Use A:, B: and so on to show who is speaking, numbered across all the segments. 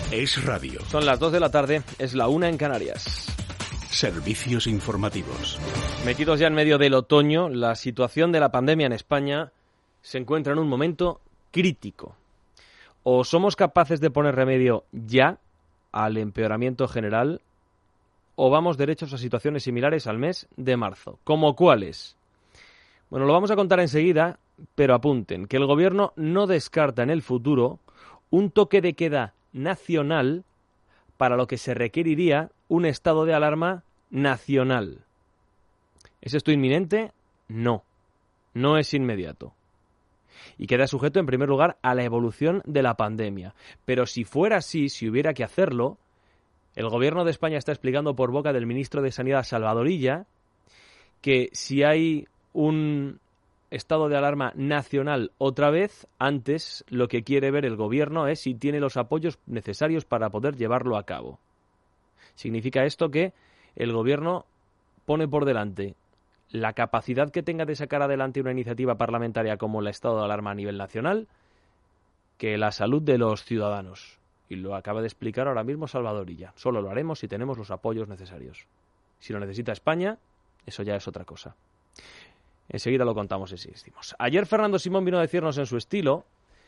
A: Es radio.
B: Son las 2 de la tarde, es la 1 en Canarias.
A: Servicios informativos.
B: Metidos ya en medio del otoño, la situación de la pandemia en España se encuentra en un momento crítico. O somos capaces de poner remedio ya al empeoramiento general, o vamos derechos a situaciones similares al mes de marzo. ¿Cómo cuáles? Bueno, lo vamos a contar enseguida, pero apunten que el Gobierno no descarta en el futuro un toque de queda nacional para lo que se requeriría un estado de alarma nacional. ¿Es esto inminente? No, no es inmediato. Y queda sujeto, en primer lugar, a la evolución de la pandemia. Pero si fuera así, si hubiera que hacerlo, el Gobierno de España está explicando por boca del ministro de Sanidad, Salvador Illa, que si hay un estado de alarma nacional otra vez, antes lo que quiere ver el Gobierno es si tiene los apoyos necesarios para poder llevarlo a cabo. Significa esto que el Gobierno pone por delante la capacidad que tenga de sacar adelante una iniciativa parlamentaria como el estado de alarma a nivel nacional, que la salud de los ciudadanos. Y lo acaba de explicar ahora mismo Salvador Illa. Solo lo haremos si tenemos los apoyos necesarios. Si lo necesita España, eso ya es otra cosa. Enseguida lo contamos, insistimos. Ayer Fernando Simón vino a decirnos en su estilo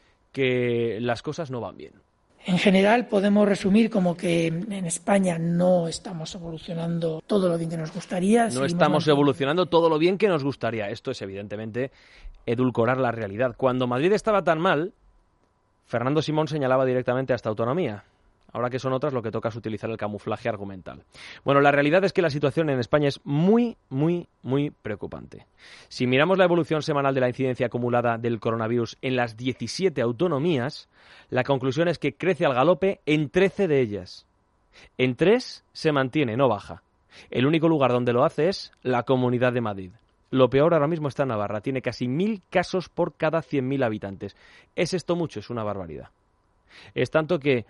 B: que las cosas no van bien.
C: En general podemos resumir como que en España no estamos evolucionando todo lo bien que nos gustaría.
B: No estamos evolucionando todo lo bien que nos gustaría. Esto es evidentemente edulcorar la realidad. Cuando Madrid estaba tan mal, Fernando Simón señalaba directamente a esta autonomía. Ahora que son otras, lo que toca es utilizar el camuflaje argumental. Bueno, la realidad es que la situación en España es muy preocupante. Si miramos la evolución semanal de la incidencia acumulada del coronavirus en las 17 autonomías, la conclusión es que crece al galope en 13 de ellas. En 3 se mantiene, no baja. El único lugar donde lo hace es la Comunidad de Madrid. Lo peor ahora mismo está en Navarra. Tiene casi 1.000 casos por cada 100.000 habitantes. ¿Es esto mucho? Es una barbaridad. Es tanto que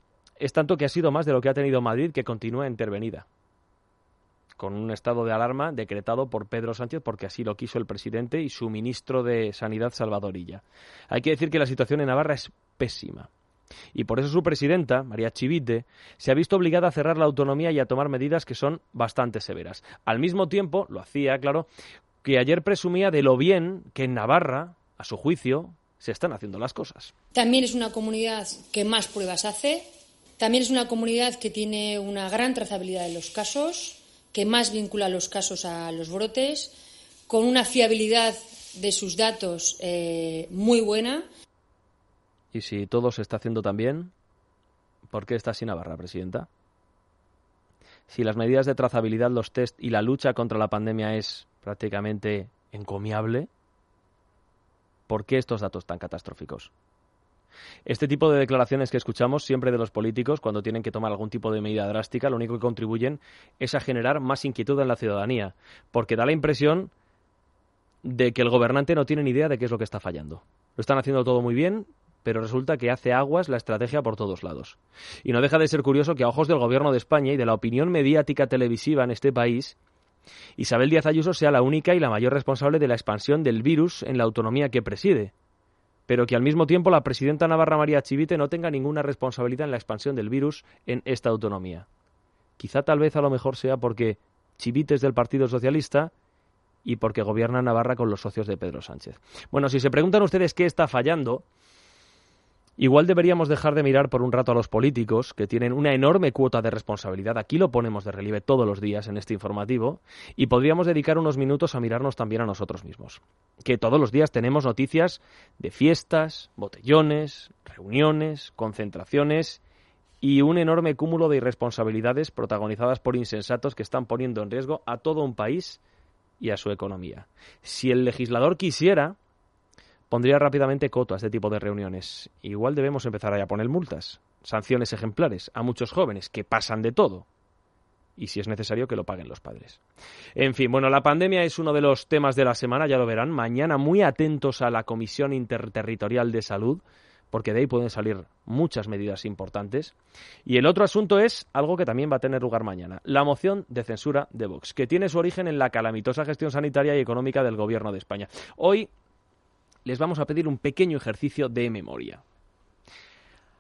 B: ha sido más de lo que ha tenido Madrid, que continúa intervenida, con un estado de alarma decretado por Pedro Sánchez, porque así lo quiso el presidente y su ministro de Sanidad, Salvador Illa. Hay que decir que la situación en Navarra es pésima. Y por eso su presidenta, María Chivite, se ha visto obligada a cerrar la autonomía y a tomar medidas que son bastante severas. Al mismo tiempo, lo hacía, claro, que ayer presumía de lo bien que en Navarra, a su juicio, se están haciendo las cosas.
D: También es una comunidad que más pruebas hace. También es una comunidad que tiene una gran trazabilidad de los casos, que más vincula los casos a los brotes, con una fiabilidad de sus datos muy buena.
B: Y si todo se está haciendo tan bien, ¿por qué está así Navarra, presidenta? Si las medidas de trazabilidad, los test y la lucha contra la pandemia es prácticamente encomiable, ¿por qué estos datos tan catastróficos? Este tipo de declaraciones que escuchamos siempre de los políticos cuando tienen que tomar algún tipo de medida drástica, lo único que contribuyen es a generar más inquietud en la ciudadanía, porque da la impresión de que el gobernante no tiene ni idea de qué es lo que está fallando. Lo están haciendo todo muy bien, pero resulta que hace aguas la estrategia por todos lados. Y no deja de ser curioso que a ojos del Gobierno de España y de la opinión mediática televisiva en este país, Isabel Díaz Ayuso sea la única y la mayor responsable de la expansión del virus en la autonomía que preside, pero que al mismo tiempo la presidenta navarra María Chivite no tenga ninguna responsabilidad en la expansión del virus en esta autonomía. Quizá tal vez a lo mejor sea porque Chivite es del Partido Socialista y porque gobierna Navarra con los socios de Pedro Sánchez. Bueno, si se preguntan ustedes qué está fallando, igual deberíamos dejar de mirar por un rato a los políticos, que tienen una enorme cuota de responsabilidad. Aquí lo ponemos de relieve todos los días en este informativo, y podríamos dedicar unos minutos a mirarnos también a nosotros mismos. Que todos los días tenemos noticias de fiestas, botellones, reuniones, concentraciones y un enorme cúmulo de irresponsabilidades protagonizadas por insensatos que están poniendo en riesgo a todo un país y a su economía. Si el legislador quisiera, pondría rápidamente coto a este tipo de reuniones. Igual debemos empezar a poner multas, sanciones ejemplares a muchos jóvenes que pasan de todo. Y si es necesario, que lo paguen los padres. En fin, bueno, la pandemia es uno de los temas de la semana, ya lo verán. Mañana muy atentos a la Comisión Interterritorial de Salud, porque de ahí pueden salir muchas medidas importantes. Y el otro asunto es algo que también va a tener lugar mañana, la moción de censura de Vox, que tiene su origen en la calamitosa gestión sanitaria y económica del Gobierno de España. Hoy les vamos a pedir un pequeño ejercicio de memoria.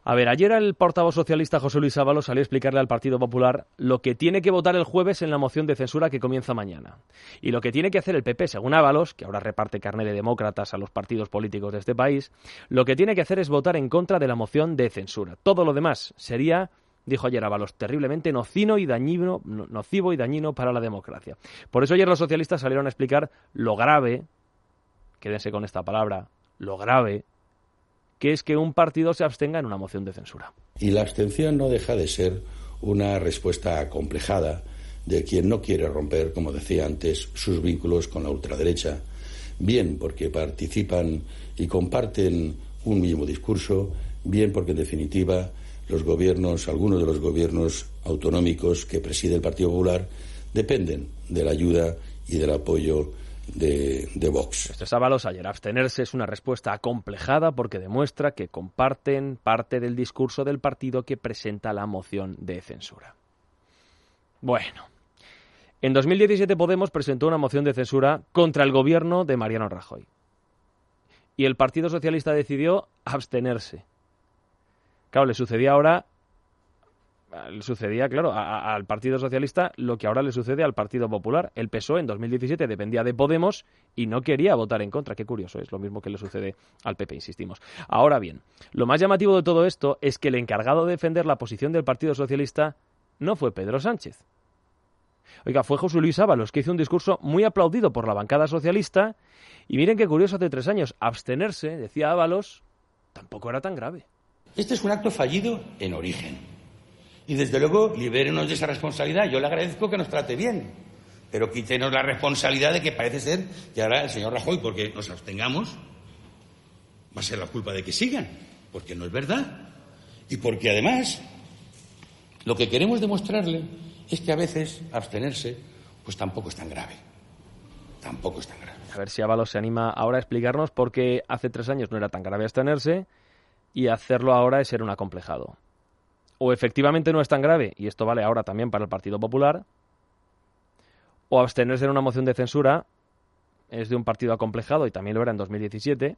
B: A ver, ayer el portavoz socialista José Luis Ábalos salió a explicarle al Partido Popular lo que tiene que votar el jueves en la moción de censura que comienza mañana. Y lo que tiene que hacer el PP, según Ábalos, que ahora reparte carné de demócratas a los partidos políticos de este país, lo que tiene que hacer es votar en contra de la moción de censura. Todo lo demás sería, dijo ayer Ábalos, terriblemente nocivo y dañino para la democracia. Por eso ayer los socialistas salieron a explicar lo grave, quédense con esta palabra, lo grave, que es que un partido se abstenga en una moción de censura.
E: Y la abstención no deja de ser una respuesta acomplejada de quien no quiere romper, como decía antes, sus vínculos con la ultraderecha, bien porque participan y comparten un mismo discurso, bien porque en definitiva algunos de los gobiernos autonómicos que preside el Partido Popular dependen de la ayuda y del apoyo de Vox.
B: Este es Ábalos ayer. Abstenerse es una respuesta acomplejada porque demuestra que comparten parte del discurso del partido que presenta la moción de censura. Bueno, en 2017 Podemos presentó una moción de censura contra el gobierno de Mariano Rajoy. Y el Partido Socialista decidió abstenerse. Claro, le sucedía al Partido Socialista lo que ahora le sucede al Partido Popular. El PSOE en 2017 dependía de Podemos y no quería votar en contra. Qué curioso, es lo mismo que le sucede al PP, insistimos. Ahora bien, lo más llamativo de todo esto es que el encargado de defender la posición del Partido Socialista no fue Pedro Sánchez. Oiga, fue José Luis Ábalos, que hizo un discurso muy aplaudido por la bancada socialista. Y miren qué curioso, hace 3 años, abstenerse, decía Ábalos, tampoco era tan grave.
F: Este es un acto fallido en origen. Y desde luego, libérenos de esa responsabilidad. Yo le agradezco que nos trate bien, pero quítenos la responsabilidad de que parece ser que ahora el señor Rajoy, porque nos abstengamos, va a ser la culpa de que sigan, porque no es verdad. Y porque además, lo que queremos demostrarle es que a veces abstenerse, pues tampoco es tan grave. Tampoco es tan grave.
B: A ver si Ábalos se anima ahora a explicarnos por qué hace 3 años no era tan grave abstenerse y hacerlo ahora es ser un acomplejado. O efectivamente no es tan grave, y esto vale ahora también para el Partido Popular, o abstenerse en una moción de censura es de un partido acomplejado, y también lo era en 2017,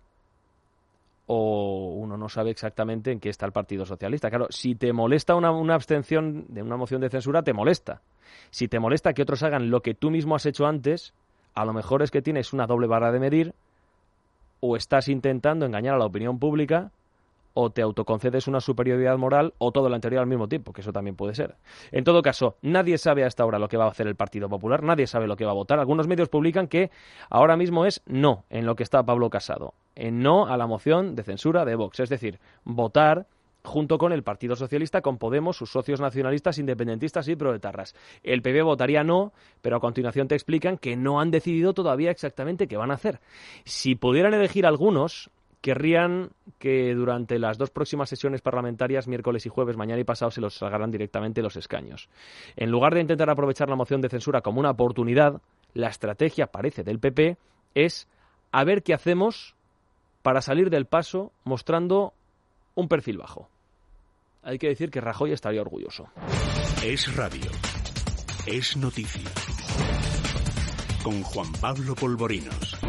B: o uno no sabe exactamente en qué está el Partido Socialista. Claro, si te molesta una abstención de una moción de censura, te molesta. Si te molesta que otros hagan lo que tú mismo has hecho antes, a lo mejor es que tienes una doble vara de medir, o estás intentando engañar a la opinión pública, o te autoconcedes una superioridad moral, o todo lo anterior al mismo tiempo, que eso también puede ser. En todo caso, nadie sabe hasta ahora lo que va a hacer el Partido Popular, nadie sabe lo que va a votar. Algunos medios publican que ahora mismo es no en lo que está Pablo Casado, en no a la moción de censura de Vox, es decir, votar junto con el Partido Socialista, con Podemos, sus socios nacionalistas, independentistas y proetarras. El PP votaría no, pero a continuación te explican que no han decidido todavía exactamente qué van a hacer. Si pudieran elegir algunos, querrían que durante las 2 próximas sesiones parlamentarias, miércoles y jueves, mañana y pasado, se los salgaran directamente los escaños. En lugar de intentar aprovechar la moción de censura como una oportunidad, la estrategia, parece, del PP es a ver qué hacemos para salir del paso mostrando un perfil bajo. Hay que decir que Rajoy estaría orgulloso.
A: Es radio. Es noticia. Con Juan Pablo Polvorinos.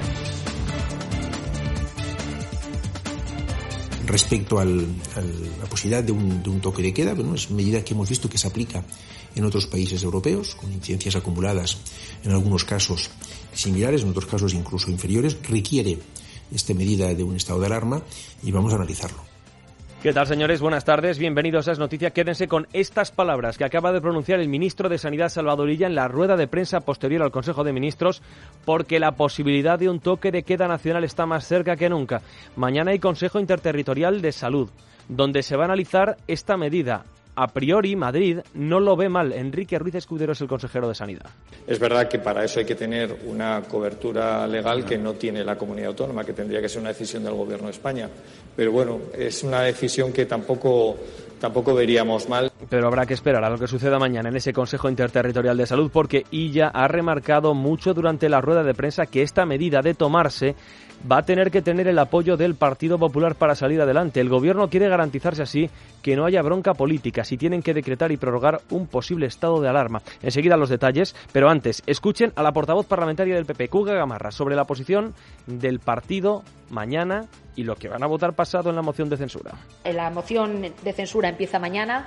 G: Respecto a la posibilidad de un toque de queda, bueno, es una medida que hemos visto que se aplica en otros países europeos, con incidencias acumuladas en algunos casos similares, en otros casos incluso inferiores. Requiere esta medida de un estado de alarma y vamos a analizarlo.
B: ¿Qué tal, señores? Buenas tardes, bienvenidos a Es Noticia. Quédense con estas palabras que acaba de pronunciar el ministro de Sanidad, Salvador Illa, en la rueda de prensa posterior al Consejo de Ministros, porque la posibilidad de un toque de queda nacional está más cerca que nunca. Mañana hay Consejo Interterritorial de Salud, donde se va a analizar esta medida. A priori, Madrid no lo ve mal. Enrique Ruiz Escudero es el consejero de Sanidad.
H: Es verdad que para eso hay que tener una cobertura legal que no tiene la comunidad autónoma, que tendría que ser una decisión del Gobierno de España. Pero bueno, es una decisión que tampoco tampoco veríamos mal.
B: Pero habrá que esperar a lo que suceda mañana en ese Consejo Interterritorial de Salud, porque Illa ha remarcado mucho durante la rueda de prensa que esta medida de tomarse va a tener que tener el apoyo del Partido Popular para salir adelante. El Gobierno quiere garantizarse así que no haya bronca política si tienen que decretar y prorrogar un posible estado de alarma. Enseguida los detalles, pero antes, escuchen a la portavoz parlamentaria del PP, Cuca Gamarra, sobre la posición del partido mañana y lo que van a votar pasado en la moción de censura.
I: La moción de censura empieza mañana.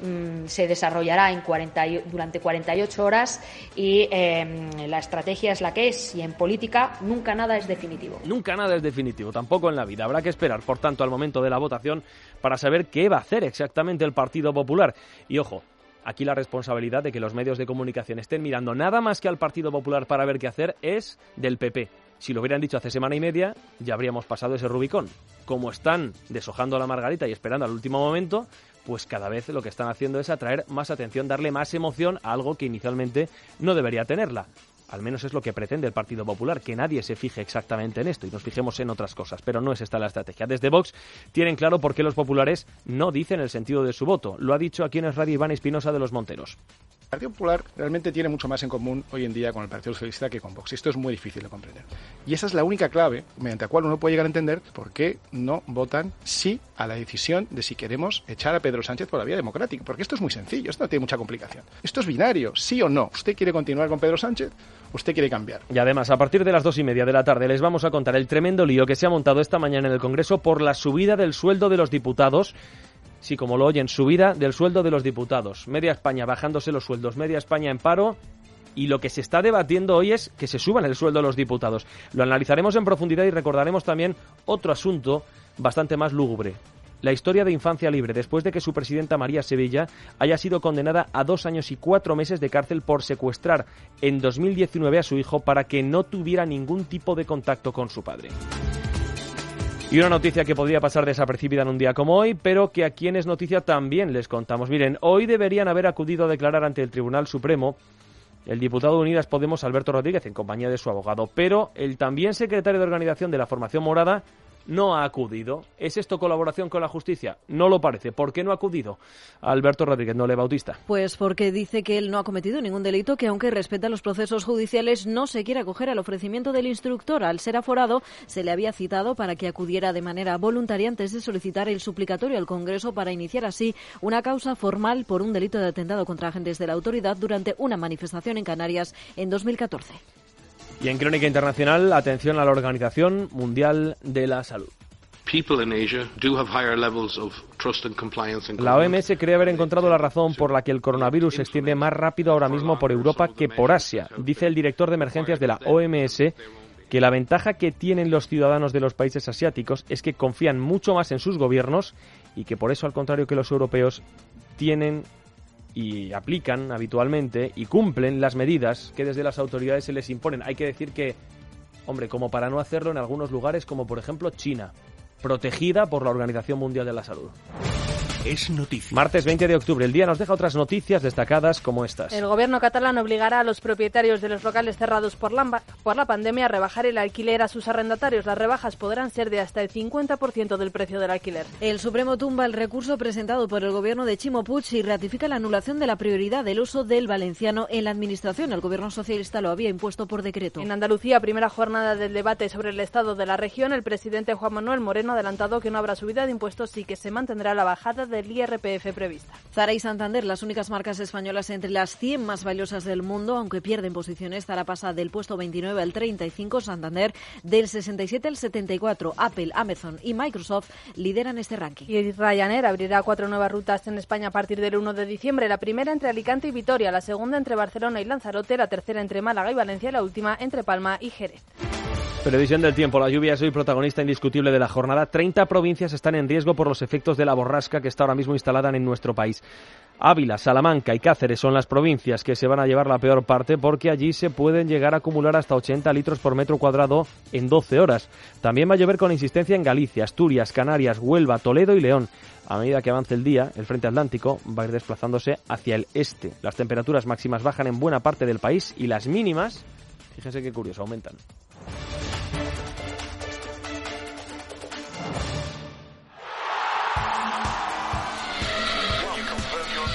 I: Se desarrollará durante 48 horas y la estrategia es la que es, y en política nunca nada es definitivo.
B: Nunca nada es definitivo, tampoco en la vida. Habrá que esperar, por tanto, al momento de la votación para saber qué va a hacer exactamente el Partido Popular. Y ojo, aquí la responsabilidad de que los medios de comunicación estén mirando nada más que al Partido Popular para ver qué hacer es del PP. Si lo hubieran dicho hace semana y media, ya habríamos pasado ese Rubicón. Como están deshojando la margarita y esperando al último momento, pues cada vez lo que están haciendo es atraer más atención, darle más emoción a algo que inicialmente no debería tenerla. Al menos es lo que pretende el Partido Popular, que nadie se fije exactamente en esto y nos fijemos en otras cosas, pero no es esta la estrategia. Desde Vox tienen claro por qué los populares no dicen el sentido de su voto. Lo ha dicho aquí en Es Radio Iván Espinosa de Los Monteros.
J: El Partido Popular realmente tiene mucho más en común hoy en día con el Partido Socialista que con Vox. Esto es muy difícil de comprender. Y esa es la única clave mediante la cual uno puede llegar a entender por qué no votan sí a la decisión de si queremos echar a Pedro Sánchez por la vía democrática. Porque esto es muy sencillo, esto no tiene mucha complicación. Esto es binario, sí o no. ¿Usted quiere continuar con Pedro Sánchez? ¿Usted quiere cambiar?
B: Y además, a partir de las 2:30 de la tarde les vamos a contar el tremendo lío que se ha montado esta mañana en el Congreso por la subida del sueldo de los diputados. Sí, como lo oyen, subida del sueldo de los diputados. Media España bajándose los sueldos, media España en paro. Y lo que se está debatiendo hoy es que se suban el sueldo de los diputados. Lo analizaremos en profundidad y recordaremos también otro asunto bastante más lúgubre. La historia de Infancia Libre, después de que su presidenta María Sevilla haya sido condenada a 2 años y 4 meses de cárcel por secuestrar en 2019 a su hijo para que no tuviera ningún tipo de contacto con su padre. Y una noticia que podría pasar desapercibida en un día como hoy, pero que aquí en Es Noticia también les contamos. Miren, hoy deberían haber acudido a declarar ante el Tribunal Supremo el diputado de Unidas Podemos, Alberto Rodríguez, en compañía de su abogado, pero el también secretario de organización de la formación morada no ha acudido. ¿Es esto colaboración con la justicia? No lo parece. ¿Por qué no ha acudido Alberto Rodríguez Nole Bautista?
K: Pues porque dice que él no ha cometido ningún delito, que aunque respeta los procesos judiciales, no se quiere acoger al ofrecimiento del instructor. Al ser aforado, se le había citado para que acudiera de manera voluntaria antes de solicitar el suplicatorio al Congreso para iniciar así una causa formal por un delito de atentado contra agentes de la autoridad durante una manifestación en Canarias en 2014.
B: Y en Crónica Internacional, atención a la Organización Mundial de la Salud. La OMS cree haber encontrado la razón por la que el coronavirus se extiende más rápido ahora mismo por Europa que por Asia. Dice el director de emergencias de la OMS que la ventaja que tienen los ciudadanos de los países asiáticos es que confían mucho más en sus gobiernos y que por eso, al contrario que los europeos, tienen y aplican habitualmente y cumplen las medidas que desde las autoridades se les imponen. Hay que decir que, hombre, como para no hacerlo en algunos lugares, como por ejemplo China, protegida por la Organización Mundial de la Salud.
A: Es noticia.
B: Martes 20 de octubre. El día nos deja otras noticias destacadas como estas.
L: El gobierno catalán obligará a los propietarios de los locales cerrados por la pandemia a rebajar el alquiler a sus arrendatarios. Las rebajas podrán ser de hasta el 50% del precio del alquiler.
K: El Supremo tumba el recurso presentado por el gobierno de Ximo Puig y ratifica la anulación de la prioridad del uso del valenciano en la administración. El gobierno socialista lo había impuesto por decreto.
L: En Andalucía, primera jornada del debate sobre el estado de la región, el presidente Juan Manuel Moreno ha adelantado que no habrá subida de impuestos y que se mantendrá la bajada del IRPF prevista.
K: Zara y Santander, las únicas marcas españolas entre las 100 más valiosas del mundo, aunque pierden posiciones. Zara pasa del puesto 29 al 35, Santander del 67 al 74. Apple, Amazon y Microsoft lideran este ranking.
L: Y Ryanair abrirá 4 nuevas rutas en España a partir del 1 de diciembre. La primera entre Alicante y Vitoria, la segunda entre Barcelona y Lanzarote, la tercera entre Málaga y Valencia y la última entre Palma y Jerez.
B: Previsión del tiempo. La lluvia es hoy protagonista indiscutible de la jornada. 30 provincias están en riesgo por los efectos de la borrasca que está ahora mismo instalada en nuestro país. Ávila, Salamanca y Cáceres son las provincias que se van a llevar la peor parte porque allí se pueden llegar a acumular hasta 80 litros por metro cuadrado en 12 horas. También va a llover con insistencia en Galicia, Asturias, Canarias, Huelva, Toledo y León. A medida que avance el día, el frente atlántico va a ir desplazándose hacia el este. Las temperaturas máximas bajan en buena parte del país y las mínimas, fíjense qué curioso, aumentan.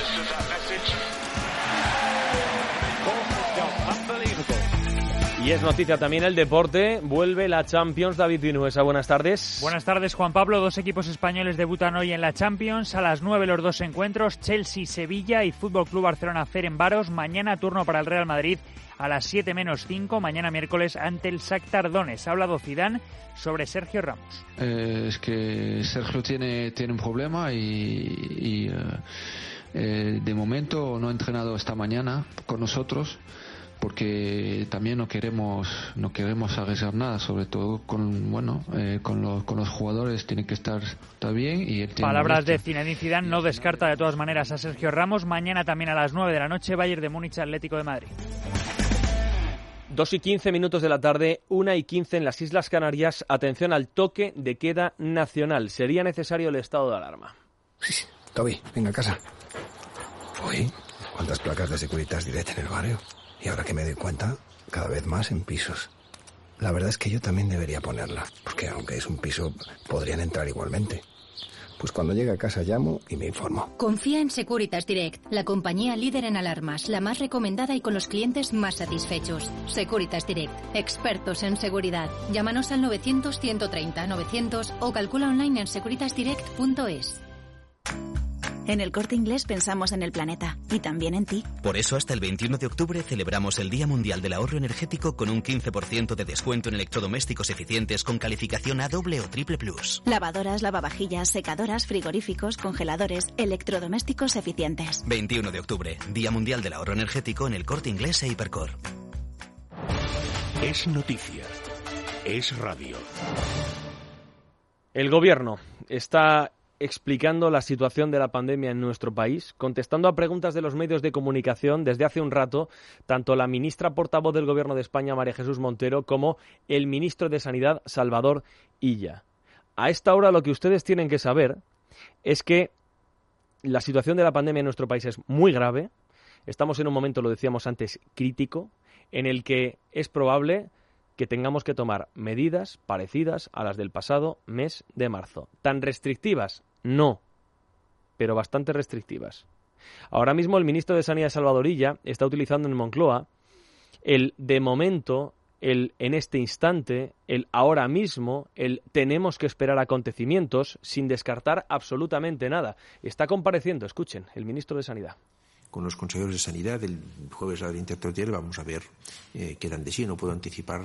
B: Y es noticia también el deporte. Vuelve la Champions. David Vinuesa, buenas tardes.
M: Buenas tardes, Juan Pablo. 2 equipos españoles debutan hoy en la Champions. A las 9 los 2 encuentros, Chelsea-Sevilla y FC Barcelona-Ferencváros. Mañana turno para el Real Madrid a las 7 menos 5. Mañana miércoles ante el Shakhtar Donetsk. Ha hablado Zidane sobre Sergio Ramos.
N: Es que Sergio tiene un problema y de momento no ha entrenado esta mañana con nosotros, porque también no queremos arriesgar nada, sobre todo con los jugadores. Tiene que estar bien y
M: palabras de Zinedine Zidane. No descarta de todas maneras a Sergio Ramos. Mañana también a las 9 de la noche, Bayern de Múnich, Atlético de Madrid.
B: 2:15 de la tarde, 1:15 en las Islas Canarias. Atención al toque de queda nacional. Sería necesario el estado de alarma.
O: Sí. Toby, venga a casa. Uy, ¿cuántas placas de Securitas Direct en el barrio? Y ahora que me doy cuenta, cada vez más en pisos. La verdad es que yo también debería ponerla, porque aunque es un piso, podrían entrar igualmente. Pues cuando llegue a casa llamo y me informo.
P: Confía en Securitas Direct, la compañía líder en alarmas, la más recomendada y con los clientes más satisfechos. Securitas Direct, expertos en seguridad. Llámanos al 900-130-900 o calcula online en securitasdirect.es.
Q: En El Corte Inglés pensamos en el planeta y también en ti.
R: Por eso hasta el 21 de octubre celebramos el Día Mundial del Ahorro Energético con un 15% de descuento en electrodomésticos eficientes con calificación A doble o triple plus.
Q: Lavadoras, lavavajillas, secadoras, frigoríficos, congeladores, electrodomésticos eficientes.
R: 21 de octubre, Día Mundial del Ahorro Energético en El Corte Inglés e Hipercor.
A: Es noticia. Es radio.
B: El gobierno está explicando la situación de la pandemia en nuestro país, contestando a preguntas de los medios de comunicación desde hace un rato, tanto la ministra portavoz del Gobierno de España, María Jesús Montero, como el ministro de Sanidad, Salvador Illa. A esta hora lo que ustedes tienen que saber es que la situación de la pandemia en nuestro país es muy grave. Estamos en un momento, lo decíamos antes, crítico, en el que es probable que tengamos que tomar medidas parecidas a las del pasado mes de marzo. ¿Tan restrictivas? No, pero bastante restrictivas. Ahora mismo el ministro de Sanidad, Salvador Illa, está utilizando en Moncloa el de momento, el en este instante, el ahora mismo, el tenemos que esperar acontecimientos sin descartar absolutamente nada. Está compareciendo, escuchen, el ministro de Sanidad.
G: Con los consejeros de Sanidad, el jueves a la interterritorial vamos a ver qué dan de sí. No puedo anticipar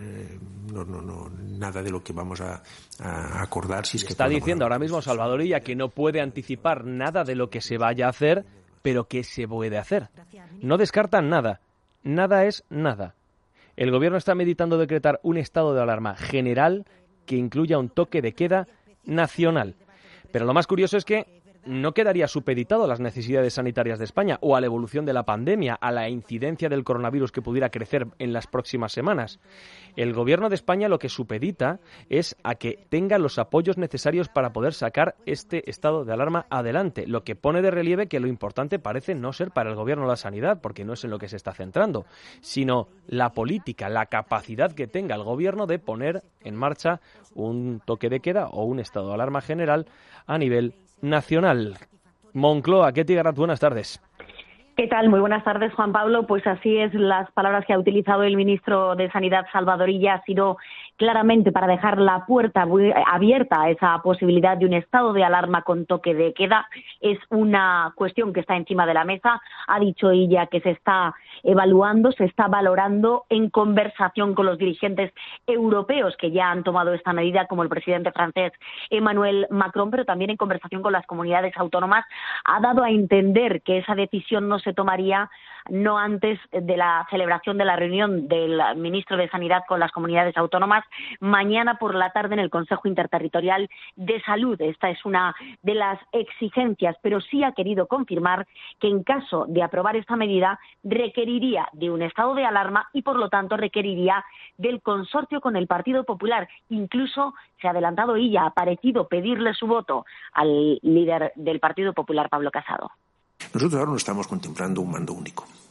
G: nada de lo que vamos a acordar. Si es que
B: está diciendo ahora mismo Salvador Illa que no puede anticipar nada de lo que se vaya a hacer, pero que se puede hacer. No descartan nada. Nada es nada. El gobierno está meditando decretar un estado de alarma general que incluya un toque de queda nacional. Pero lo más curioso es que no quedaría supeditado a las necesidades sanitarias de España o a la evolución de la pandemia, a la incidencia del coronavirus que pudiera crecer en las próximas semanas. El Gobierno de España lo que supedita es a que tenga los apoyos necesarios para poder sacar este estado de alarma adelante, lo que pone de relieve que lo importante parece no ser para el Gobierno la sanidad, porque no es en lo que se está centrando, sino la política, la capacidad que tenga el Gobierno de poner en marcha un toque de queda o un estado de alarma general a nivel nacional. Moncloa, Ketty Garat, buenas tardes.
S: ¿Qué tal? Muy buenas tardes, Juan Pablo. Pues así es, las palabras que ha utilizado el ministro de Sanidad, Salvador Illa, ha sido claramente para dejar la puerta abierta a esa posibilidad de un estado de alarma con toque de queda. Es una cuestión que está encima de la mesa. Ha dicho Illa que se está evaluando, se está valorando en conversación con los dirigentes europeos que ya han tomado esta medida, como el presidente francés Emmanuel Macron, pero también en conversación con las comunidades autónomas. Ha dado a entender que esa decisión no se tomaría no antes de la celebración de la reunión del ministro de Sanidad con las comunidades autónomas mañana por la tarde en el Consejo Interterritorial de Salud. Esta es una de las exigencias, pero sí ha querido confirmar que en caso de aprobar esta medida requeriría de un estado de alarma y por lo tanto requeriría del consorcio con el Partido Popular. Incluso se ha adelantado y ya ha parecido pedirle su voto al líder del Partido Popular, Pablo Casado.
G: Nosotros ahora no estamos contemplando un mando único.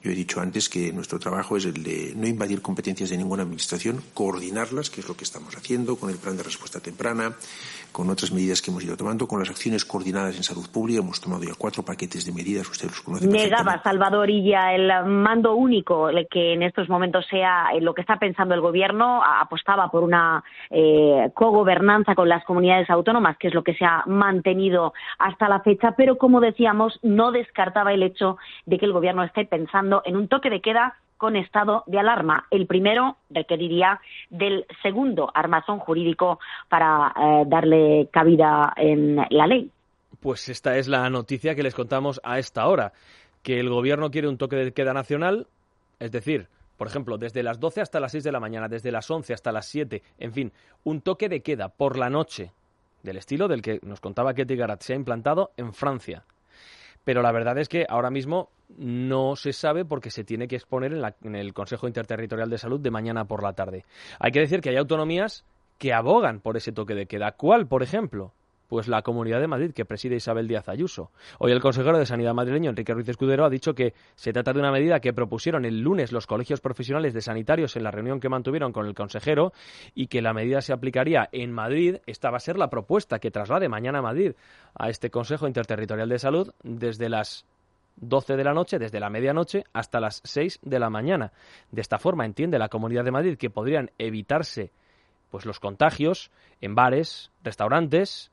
G: Yo he dicho antes que nuestro trabajo es el de no invadir competencias de ninguna administración, coordinarlas, que es lo que estamos haciendo con el plan de respuesta temprana, con otras medidas que hemos ido tomando, con las acciones coordinadas en salud pública. Hemos tomado ya 4 paquetes de medidas, usted los conoce perfectamente.
S: Negaba Salvadorilla el mando único, que en estos momentos sea lo que está pensando el Gobierno. Apostaba por una cogobernanza con las comunidades autónomas, que es lo que se ha mantenido hasta la fecha, pero como decíamos, no descartaba el hecho de que el Gobierno esté pensando en un toque de queda con estado de alarma. El primero requeriría del segundo armazón jurídico para darle cabida en la ley.
B: Pues esta es la noticia que les contamos a esta hora, que el Gobierno quiere un toque de queda nacional, es decir, por ejemplo, desde las 12 hasta las 6 de la mañana, desde las 11 hasta las 7, en fin, un toque de queda por la noche, del estilo del que nos contaba Ketty Garat, se ha implantado en Francia. Pero la verdad es que ahora mismo no se sabe porque se tiene que exponer en el Consejo Interterritorial de Salud de mañana por la tarde. Hay que decir que hay autonomías que abogan por ese toque de queda. ¿Cuál, por ejemplo? Pues la Comunidad de Madrid, que preside Isabel Díaz Ayuso. Hoy el consejero de Sanidad madrileño, Enrique Ruiz Escudero, ha dicho que se trata de una medida que propusieron el lunes los colegios profesionales de sanitarios en la reunión que mantuvieron con el consejero y que la medida se aplicaría en Madrid. Esta va a ser la propuesta que traslade mañana a Madrid a este Consejo Interterritorial de Salud desde las 12 de la noche, desde la medianoche hasta las 6 de la mañana. De esta forma entiende la Comunidad de Madrid que podrían evitarse pues los contagios en bares, restaurantes,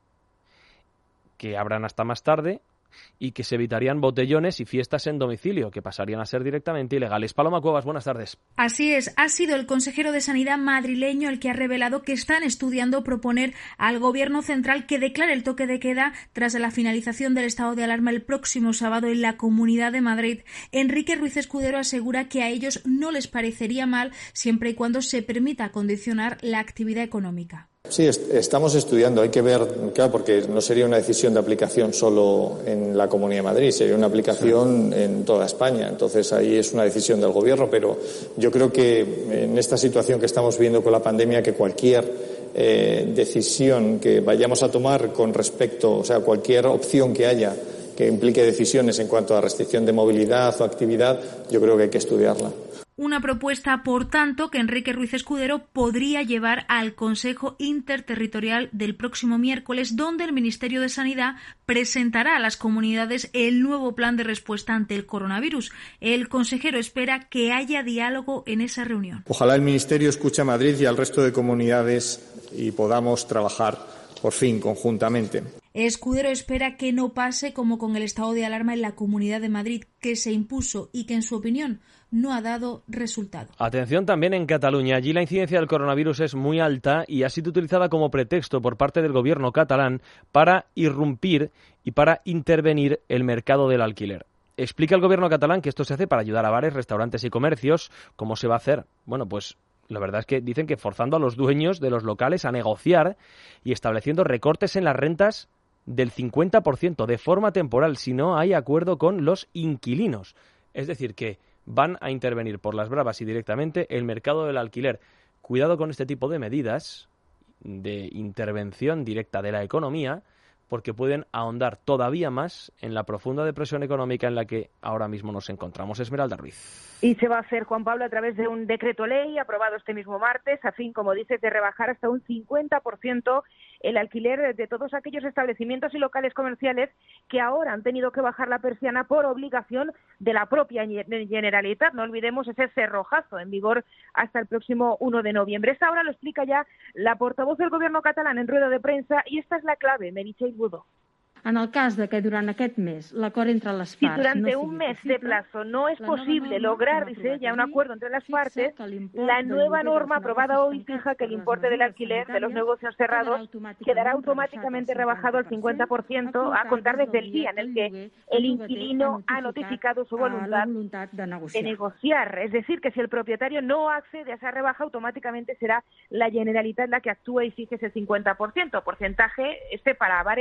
B: que abran hasta más tarde y que se evitarían botellones y fiestas en domicilio, que pasarían a ser directamente ilegales. Paloma Cuevas, buenas tardes.
T: Así es, ha sido el consejero de Sanidad madrileño el que ha revelado que están estudiando proponer al Gobierno central que declare el toque de queda tras la finalización del estado de alarma el próximo sábado en la Comunidad de Madrid. Enrique Ruiz Escudero asegura que a ellos no les parecería mal siempre y cuando se permita condicionar la actividad económica.
H: Sí, estamos estudiando. Hay que ver, claro, porque no sería una decisión de aplicación solo en la Comunidad de Madrid, sería una aplicación en toda España. Entonces, ahí es una decisión del Gobierno, pero yo creo que en esta situación que estamos viviendo con la pandemia, que cualquier decisión que vayamos a tomar con respecto, o sea, cualquier opción que haya que implique decisiones en cuanto a restricción de movilidad o actividad, yo creo que hay que estudiarla.
T: Una propuesta, por tanto, que Enrique Ruiz Escudero podría llevar al Consejo Interterritorial del próximo miércoles, donde el Ministerio de Sanidad presentará a las comunidades el nuevo plan de respuesta ante el coronavirus. El consejero espera que haya diálogo en esa reunión.
H: Ojalá el Ministerio escuche a Madrid y al resto de comunidades y podamos trabajar, por fin, conjuntamente.
T: Escudero espera que no pase como con el estado de alarma en la Comunidad de Madrid, que se impuso y que, en su opinión, no ha dado resultado.
B: Atención también en Cataluña. Allí la incidencia del coronavirus es muy alta y ha sido utilizada como pretexto por parte del gobierno catalán para irrumpir y para intervenir el mercado del alquiler. Explica el gobierno catalán que esto se hace para ayudar a bares, restaurantes y comercios. ¿Cómo se va a hacer? Bueno, pues la verdad es que dicen que forzando a los dueños de los locales a negociar y estableciendo recortes en las rentas del 50% de forma temporal si no hay acuerdo con los inquilinos. Es decir, que van a intervenir por las bravas y directamente el mercado del alquiler. Cuidado con este tipo de medidas de intervención directa de la economía, porque pueden ahondar todavía más en la profunda depresión económica en la que ahora mismo nos encontramos. Esmeralda Ruiz.
U: Y se va a hacer, Juan Pablo, a través de un decreto ley aprobado este mismo martes, a fin, como dices, de rebajar hasta un 50% el alquiler de todos aquellos establecimientos y locales comerciales que ahora han tenido que bajar la persiana por obligación de la propia Generalitat. No olvidemos ese cerrojazo en vigor hasta el próximo 1 de noviembre. Esta hora lo explica ya la portavoz del gobierno catalán en rueda de prensa y esta es la clave, Meritxell Budó.
V: En el cas de que durant aquest mes l'acord entre les parts...
U: Si durante un mes de plazo no es posible lograr, dice ella, un acuerdo entre las partes, la nueva norma aprobada hoy fija que el importe del alquiler de los negocios cerrados quedará automáticamente rebajado al 50% a contar desde el día en el que el inquilino ha notificado su voluntad de negociar. Es decir, que si el propietario no accede a esa rebaja, automáticamente será la Generalitat la que actúe y fije ese 50%, porcentaje para bares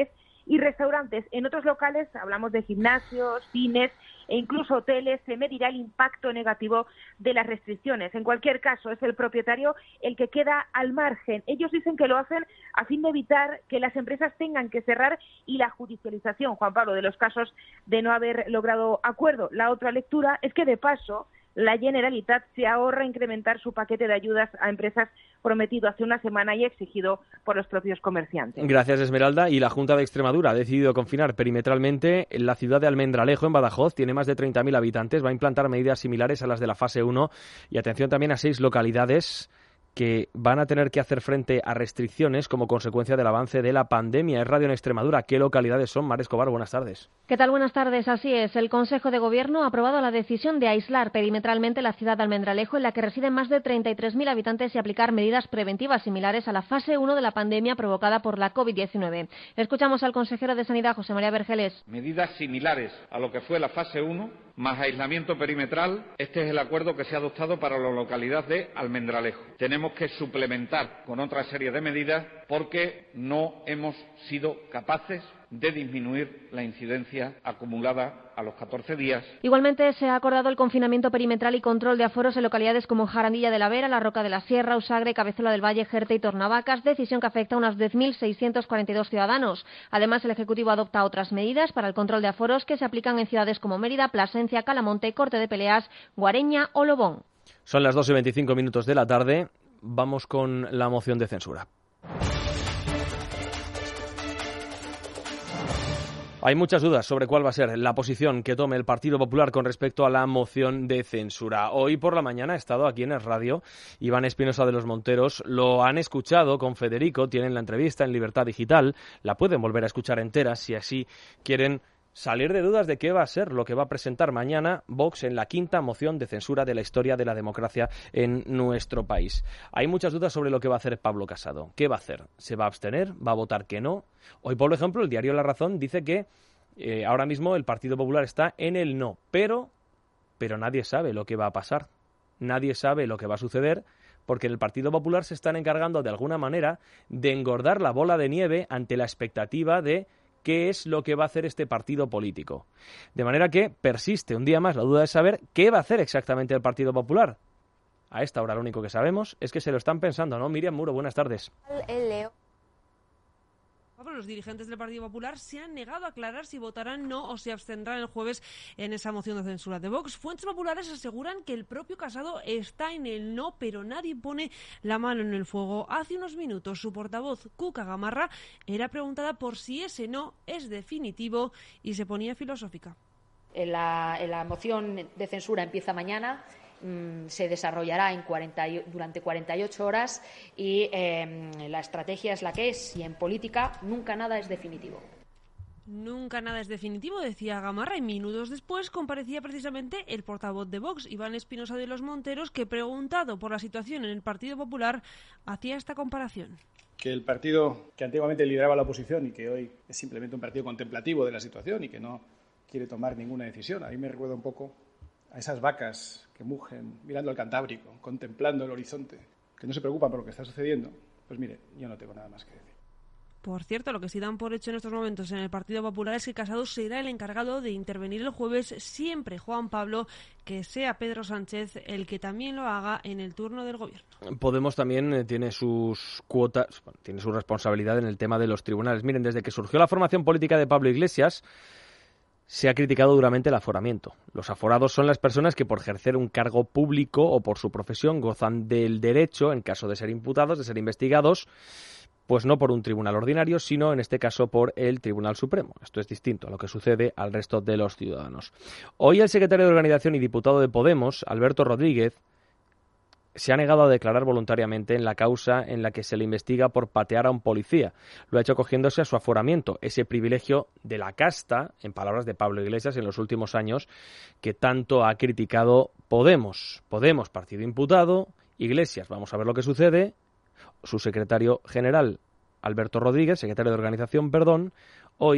U: y restaurantes. En otros locales, hablamos de gimnasios, cines e incluso hoteles, se medirá el impacto negativo de las restricciones. En cualquier caso, es el propietario el que queda al margen. Ellos dicen que lo hacen a fin de evitar que las empresas tengan que cerrar y la judicialización, Juan Pablo, de los casos de no haber logrado acuerdo. La otra lectura es que, de paso, la Generalitat se ahorra incrementar su paquete de ayudas a empresas prometido hace una semana y exigido por los propios comerciantes.
B: Gracias, Esmeralda. Y la Junta de Extremadura ha decidido confinar perimetralmente la ciudad de Almendralejo, en Badajoz. Tiene más de 30.000 habitantes. Va a implantar medidas similares a las de la fase 1. Y atención también a 6 localidades que van a tener que hacer frente a restricciones como consecuencia del avance de la pandemia. Es Radio en Extremadura. ¿Qué localidades son? Mar Escobar, buenas tardes.
C: ¿Qué tal? Buenas tardes. Así es. El Consejo de Gobierno ha aprobado la decisión de aislar perimetralmente la ciudad de Almendralejo, en la que residen más de 33.000 habitantes, y aplicar medidas preventivas similares a la fase 1 de la pandemia provocada por la COVID-19. Escuchamos al consejero de Sanidad, José María Vergeles.
D: Medidas similares a lo que fue la fase 1, más aislamiento perimetral. Este es el acuerdo que se ha adoptado para la localidad de Almendralejo. Tenemos que suplementar con otra serie de medidas porque no hemos sido capaces de disminuir la incidencia acumulada a los 14 días.
C: Igualmente se ha acordado el confinamiento perimetral y control de aforos en localidades como Jarandilla de la Vera, La Roca de la Sierra, Usagre, Cabezuela del Valle, Jerte y Tornavacas, decisión que afecta a unos 10.642 ciudadanos. Además, el Ejecutivo adopta otras medidas para el control de aforos que se aplican en ciudades como Mérida, Plasencia, Calamonte, Corte de Peleas, Guareña o Lobón.
B: Son las 2:25 de la tarde. Vamos con la moción de censura. Hay muchas dudas sobre cuál va a ser la posición que tome el Partido Popular con respecto a la moción de censura. Hoy por la mañana ha estado aquí en el radio Iván Espinosa de los Monteros. Lo han escuchado con Federico, tienen la entrevista en Libertad Digital. La pueden volver a escuchar entera si así quieren salir de dudas de qué va a ser lo que va a presentar mañana Vox en la 5ª moción de censura de la historia de la democracia en nuestro país. Hay muchas dudas sobre lo que va a hacer Pablo Casado. ¿Qué va a hacer? ¿Se va a abstener? ¿Va a votar que no? Hoy, por ejemplo, el diario La Razón dice que ahora mismo el Partido Popular está en el no, pero nadie sabe lo que va a pasar. Nadie sabe lo que va a suceder, porque en el Partido Popular se están encargando de alguna manera de engordar la bola de nieve ante la expectativa de qué es lo que va a hacer este partido político. De manera que persiste un día más la duda de saber qué va a hacer exactamente el Partido Popular. A esta hora lo único que sabemos es que se lo están pensando, ¿no? Miriam Muro, buenas tardes.
W: Los dirigentes del Partido Popular se han negado a aclarar si votarán no o se abstendrán el jueves en esa moción de censura de Vox. Fuentes populares aseguran que el propio Casado está en el no, pero nadie pone la mano en el fuego. Hace unos minutos su portavoz, Cuca Gamarra, era preguntada por si ese no es definitivo y se ponía filosófica.
I: La moción de censura empieza mañana. Se desarrollará durante 48 horas y la estrategia es la que es, y en política nunca nada es definitivo.
W: Nunca nada es definitivo, decía Gamarra, y minutos después comparecía precisamente el portavoz de Vox, Iván Espinosa de los Monteros, que, preguntado por la situación en el Partido Popular, hacía esta comparación.
J: Que el partido que antiguamente lideraba la oposición y que hoy es simplemente un partido contemplativo de la situación y que no quiere tomar ninguna decisión, a mí me recuerda un poco a esas vacas que mugen mirando al Cantábrico, contemplando el horizonte, que no se preocupan por lo que está sucediendo. Pues mire, yo no tengo nada más que decir.
W: Por cierto, lo que sí dan por hecho en estos momentos en el Partido Popular es que Casado será el encargado de intervenir el jueves, siempre Juan Pablo, que sea Pedro Sánchez el que también lo haga en el turno del gobierno.
B: Podemos también tiene sus cuotas, tiene su responsabilidad en el tema de los tribunales. Miren, desde que surgió la formación política de Pablo Iglesias, se ha criticado duramente el aforamiento. Los aforados son las personas que por ejercer un cargo público o por su profesión gozan del derecho, en caso de ser imputados, de ser investigados, pues no por un tribunal ordinario, sino en este caso por el Tribunal Supremo. Esto es distinto a lo que sucede al resto de los ciudadanos. Hoy el secretario de Organización y diputado de Podemos, Alberto Rodríguez, se ha negado a declarar voluntariamente en la causa en la que se le investiga por patear a un policía. Lo ha hecho acogiéndose a su aforamiento, ese privilegio de la casta, en palabras de Pablo Iglesias, en los últimos años, que tanto ha criticado Podemos. Podemos, partido imputado, Iglesias, vamos a ver lo que sucede. Su secretario general, Alberto Rodríguez, secretario de Organización, hoy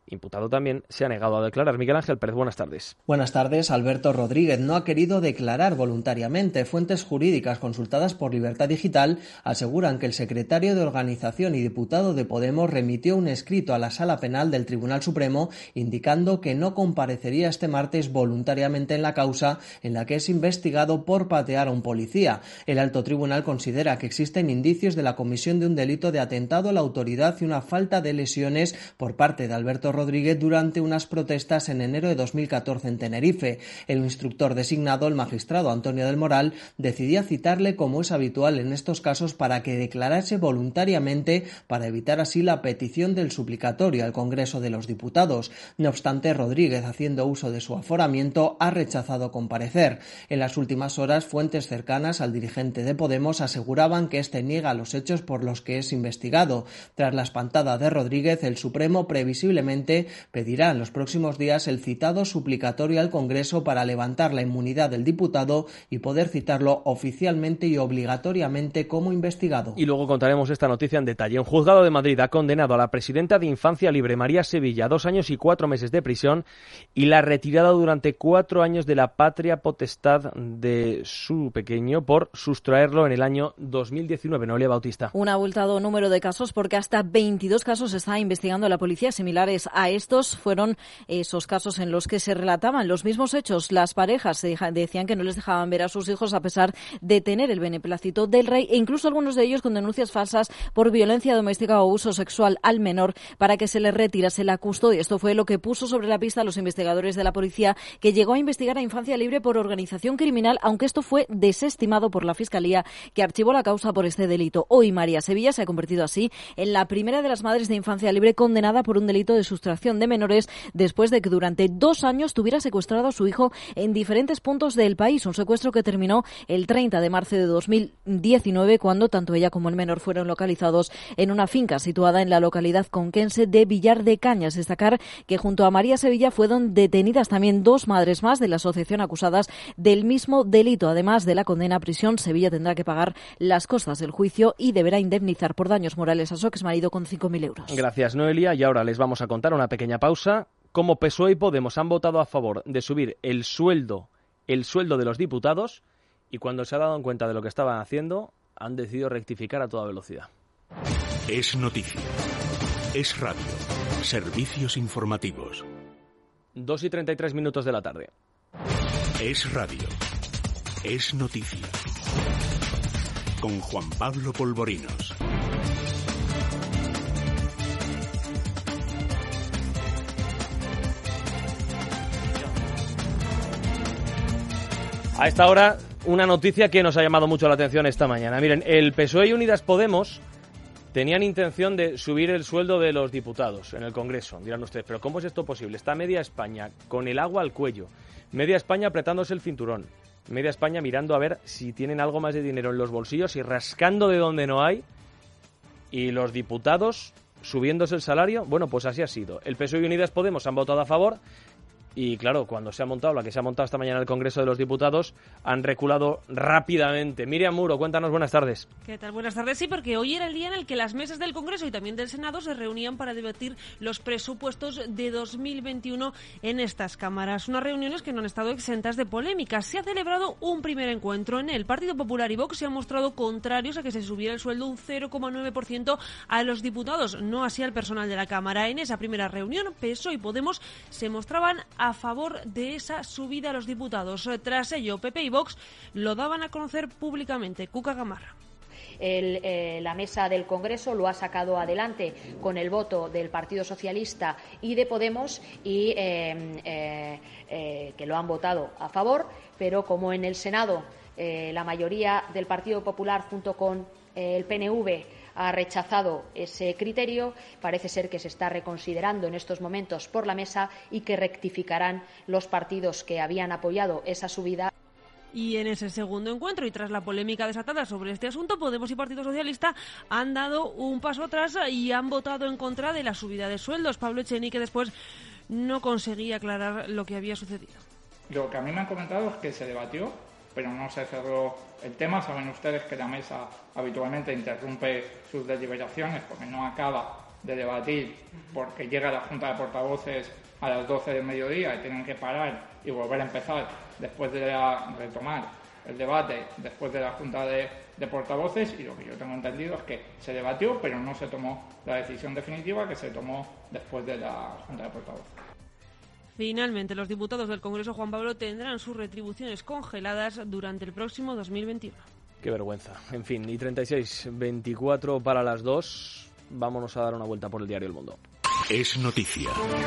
B: imputado también, se ha negado a declarar. Miguel Ángel Pérez, buenas tardes.
E: Buenas tardes. Alberto Rodríguez no ha querido declarar voluntariamente. Fuentes jurídicas consultadas por Libertad Digital aseguran que el secretario de Organización y diputado de Podemos remitió un escrito a la Sala Penal del Tribunal Supremo indicando que no comparecería este martes voluntariamente en la causa en la que es investigado por patear a un policía. El alto tribunal considera que existen indicios de la comisión de un delito de atentado a la autoridad y una falta de lesiones por parte de Alberto Rodríguez durante unas protestas en enero de 2014 en Tenerife. El instructor designado, el magistrado Antonio del Moral, decidía citarle como es habitual en estos casos para que declarase voluntariamente para evitar así la petición del suplicatorio al Congreso de los Diputados. No obstante, Rodríguez, haciendo uso de su aforamiento, ha rechazado comparecer. En las últimas horas, fuentes cercanas al dirigente de Podemos aseguraban que este niega los hechos por los que es investigado. Tras la espantada de Rodríguez, el Supremo previsiblemente pedirá en los próximos días el citado suplicatorio al Congreso para levantar la inmunidad del diputado y poder citarlo oficialmente y obligatoriamente como investigado.
B: Y luego contaremos esta noticia en detalle. Un juzgado de Madrid ha condenado a la presidenta de Infancia Libre, María Sevilla, a 2 años y 4 meses de prisión y la retirada durante 4 años de la patria potestad de su pequeño por sustraerlo en el año 2019. Noelia Bautista.
F: Un abultado número de casos porque hasta 22 casos está investigando la policía similares a estos. Fueron esos casos en los que se relataban los mismos hechos. Las parejas decían que no les dejaban ver a sus hijos a pesar de tener el beneplácito del rey e incluso algunos de ellos con denuncias falsas por violencia doméstica o uso sexual al menor para que se les retirase la custodia. Esto fue lo que puso sobre la pista a los investigadores de la policía, que llegó a investigar a Infancia Libre por organización criminal, aunque esto fue desestimado por la Fiscalía, que archivó la causa por este delito. Hoy María Sevilla se ha convertido así en la primera de las madres de Infancia Libre condenada por un delito de sustracción de menores después de que durante 2 años tuviera secuestrado a su hijo en diferentes puntos del país. Un secuestro que terminó el 30 de marzo de 2019 cuando tanto ella como el menor fueron localizados en una finca situada en la localidad conquense de Villar de Cañas. Destacar que junto a María Sevilla fueron detenidas también 2 madres más de la asociación acusadas del mismo delito. Además de la condena a prisión, Sevilla tendrá que pagar las costas del juicio y deberá indemnizar por daños morales a su exmarido con 5.000 euros.
B: Gracias, Noelia. Y ahora les vamos a contar una pequeña pausa. Como PSOE y Podemos han votado a favor de subir el sueldo de los diputados y cuando se ha dado cuenta de lo que estaban haciendo, han decidido rectificar a toda velocidad.
A: Es noticia. Es radio. Servicios informativos.
B: 2:33 de la tarde.
A: Es radio. Es noticia. Con Juan Pablo Polvorinos.
B: A esta hora, una noticia que nos ha llamado mucho la atención esta mañana. Miren, el PSOE y Unidas Podemos tenían intención de subir el sueldo de los diputados en el Congreso. Dirán ustedes, ¿pero cómo es esto posible? Está media España con el agua al cuello, media España apretándose el cinturón, media España mirando a ver si tienen algo más de dinero en los bolsillos y rascando de donde no hay, y los diputados subiéndose el salario. Bueno, pues así ha sido. El PSOE y Unidas Podemos han votado a favor. Y claro, cuando se ha montado la que se ha montado esta mañana el Congreso de los Diputados, han reculado rápidamente. Miriam Muro, cuéntanos, buenas tardes.
W: ¿Qué tal? Buenas tardes. Sí, porque hoy era el día en el que las mesas del Congreso y también del Senado se reunían para debatir los presupuestos de 2021 en estas cámaras. Unas reuniones que no han estado exentas de polémica. Se ha celebrado un primer encuentro en el Partido Popular y Vox se han mostrado contrarios a que se subiera el sueldo un 0,9% a los diputados, no así al personal de la Cámara. En esa primera reunión, PSOE y Podemos se mostraban a favor de esa subida a los diputados. Tras ello, PP y Vox lo daban a conocer públicamente. Cuca Gamarra.
I: La mesa del Congreso lo ha sacado adelante con el voto del Partido Socialista y de Podemos y que lo han votado a favor, pero como en el Senado la mayoría del Partido Popular junto con el PNV ha rechazado ese criterio, parece ser que se está reconsiderando en estos momentos por la mesa y que rectificarán los partidos que habían apoyado esa subida.
W: Y en ese segundo encuentro, y tras la polémica desatada sobre este asunto, Podemos y Partido Socialista han dado un paso atrás y han votado en contra de la subida de sueldos. Pablo Echenique después no conseguía aclarar lo que había sucedido.
K: Lo que a mí me han comentado es que se debatió, pero no se cerró el tema. Saben ustedes que la mesa habitualmente interrumpe sus deliberaciones porque no acaba de debatir porque llega la Junta de Portavoces a las 12 del mediodía y tienen que parar y volver a empezar después de retomar el debate después de la Junta de Portavoces, y lo que yo tengo entendido es que se debatió pero no se tomó la decisión definitiva, que se tomó después de la Junta de Portavoces.
W: Finalmente, los diputados del Congreso, Juan Pablo, tendrán sus retribuciones congeladas durante el próximo 2021.
B: Qué vergüenza. En fin, y 36:24 para las 2. Vámonos a dar una vuelta por el diario El Mundo.
A: Es noticia.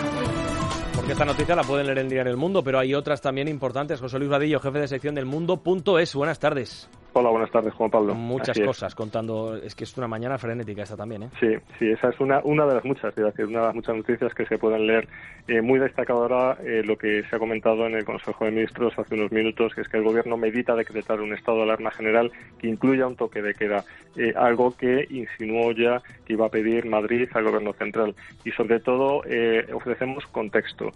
B: Porque esta noticia la pueden leer en el diario El Mundo, pero hay otras también importantes. José Luis Vadillo, jefe de sección del Mundo.es. Buenas tardes.
L: Hola, buenas tardes, Juan Pablo.
B: Muchas cosas contando. Es que es una mañana frenética esta también, ¿eh?
L: Sí, esa es una de las muchas, es decir, una de las muchas noticias que se pueden leer. Muy destacado ahora lo que se ha comentado en el Consejo de Ministros hace unos minutos, que es que el Gobierno medita decretar un estado de alarma general que incluya un toque de queda, algo que insinuó ya que iba a pedir Madrid al Gobierno central. Y sobre todo ofrecemos contexto.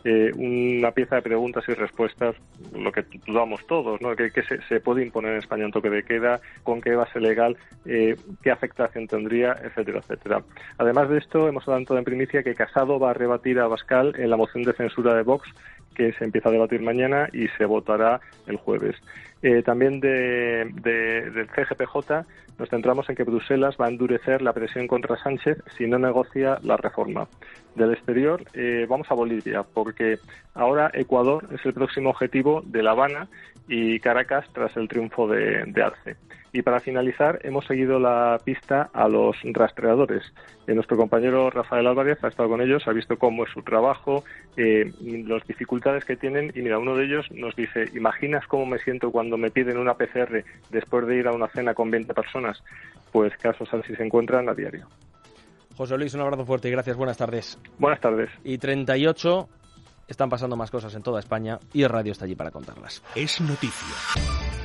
L: Una pieza de preguntas y respuestas, lo que dudamos todos, ¿no? Que se puede imponer en España un toque de queda, con qué base legal, qué afectación tendría, etcétera, etcétera. Además de esto, hemos adelantado en primicia que Casado va a rebatir a Abascal en la moción de censura de Vox, que se empieza a debatir mañana y se votará el jueves. También del CGPJ nos centramos en que Bruselas va a endurecer la presión contra Sánchez si no negocia la reforma. Del exterior vamos a Bolivia, porque ahora Ecuador es el próximo objetivo de La Habana y Caracas tras el triunfo de Arce. Y para finalizar, hemos seguido la pista a los rastreadores. Nuestro compañero Rafael Álvarez ha estado con ellos, ha visto cómo es su trabajo, las dificultades que tienen, y mira, uno de ellos nos dice: ¿imaginas cómo me siento cuando me piden una PCR después de ir a una cena con 20 personas? Pues casos así se encuentran a diario.
B: José Luis, un abrazo fuerte y gracias, buenas tardes.
L: Buenas tardes.
B: Y 38, están pasando más cosas en toda España y el radio está allí para contarlas.
A: Es noticia.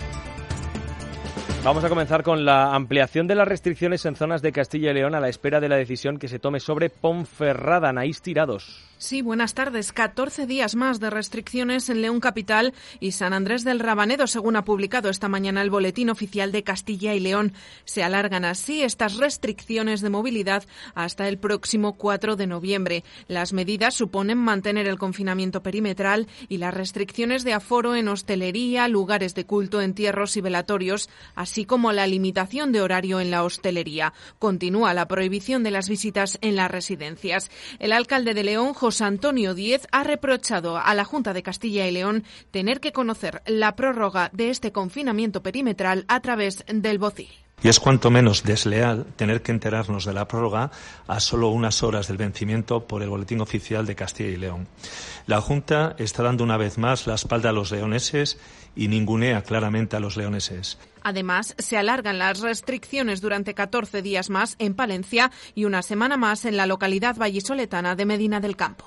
B: Vamos a comenzar con la ampliación de las restricciones en zonas de Castilla y León a la espera de la decisión que se tome sobre Ponferrada. Anaís Tirados.
M: Sí, buenas tardes. 14 días más de restricciones en León Capital y San Andrés del Rabanedo, según ha publicado esta mañana el Boletín Oficial de Castilla y León. Se alargan así estas restricciones de movilidad hasta el próximo 4 de noviembre. Las medidas suponen mantener el confinamiento perimetral y las restricciones de aforo en hostelería, lugares de culto, entierros y velatorios, así como la limitación de horario en la hostelería. Continúa la prohibición de las visitas en las residencias. El alcalde de León, José Antonio Díez, ha reprochado a la Junta de Castilla y León tener que conocer la prórroga de este confinamiento perimetral a través del BOCIL.
N: Y es cuanto menos desleal tener que enterarnos de la prórroga a solo unas horas del vencimiento por el Boletín Oficial de Castilla y León. La Junta está dando una vez más la espalda a los leoneses y ningunea claramente a los leoneses.
M: Además, se alargan las restricciones durante 14 días más en Palencia y una semana más en la localidad vallisoletana de Medina del Campo.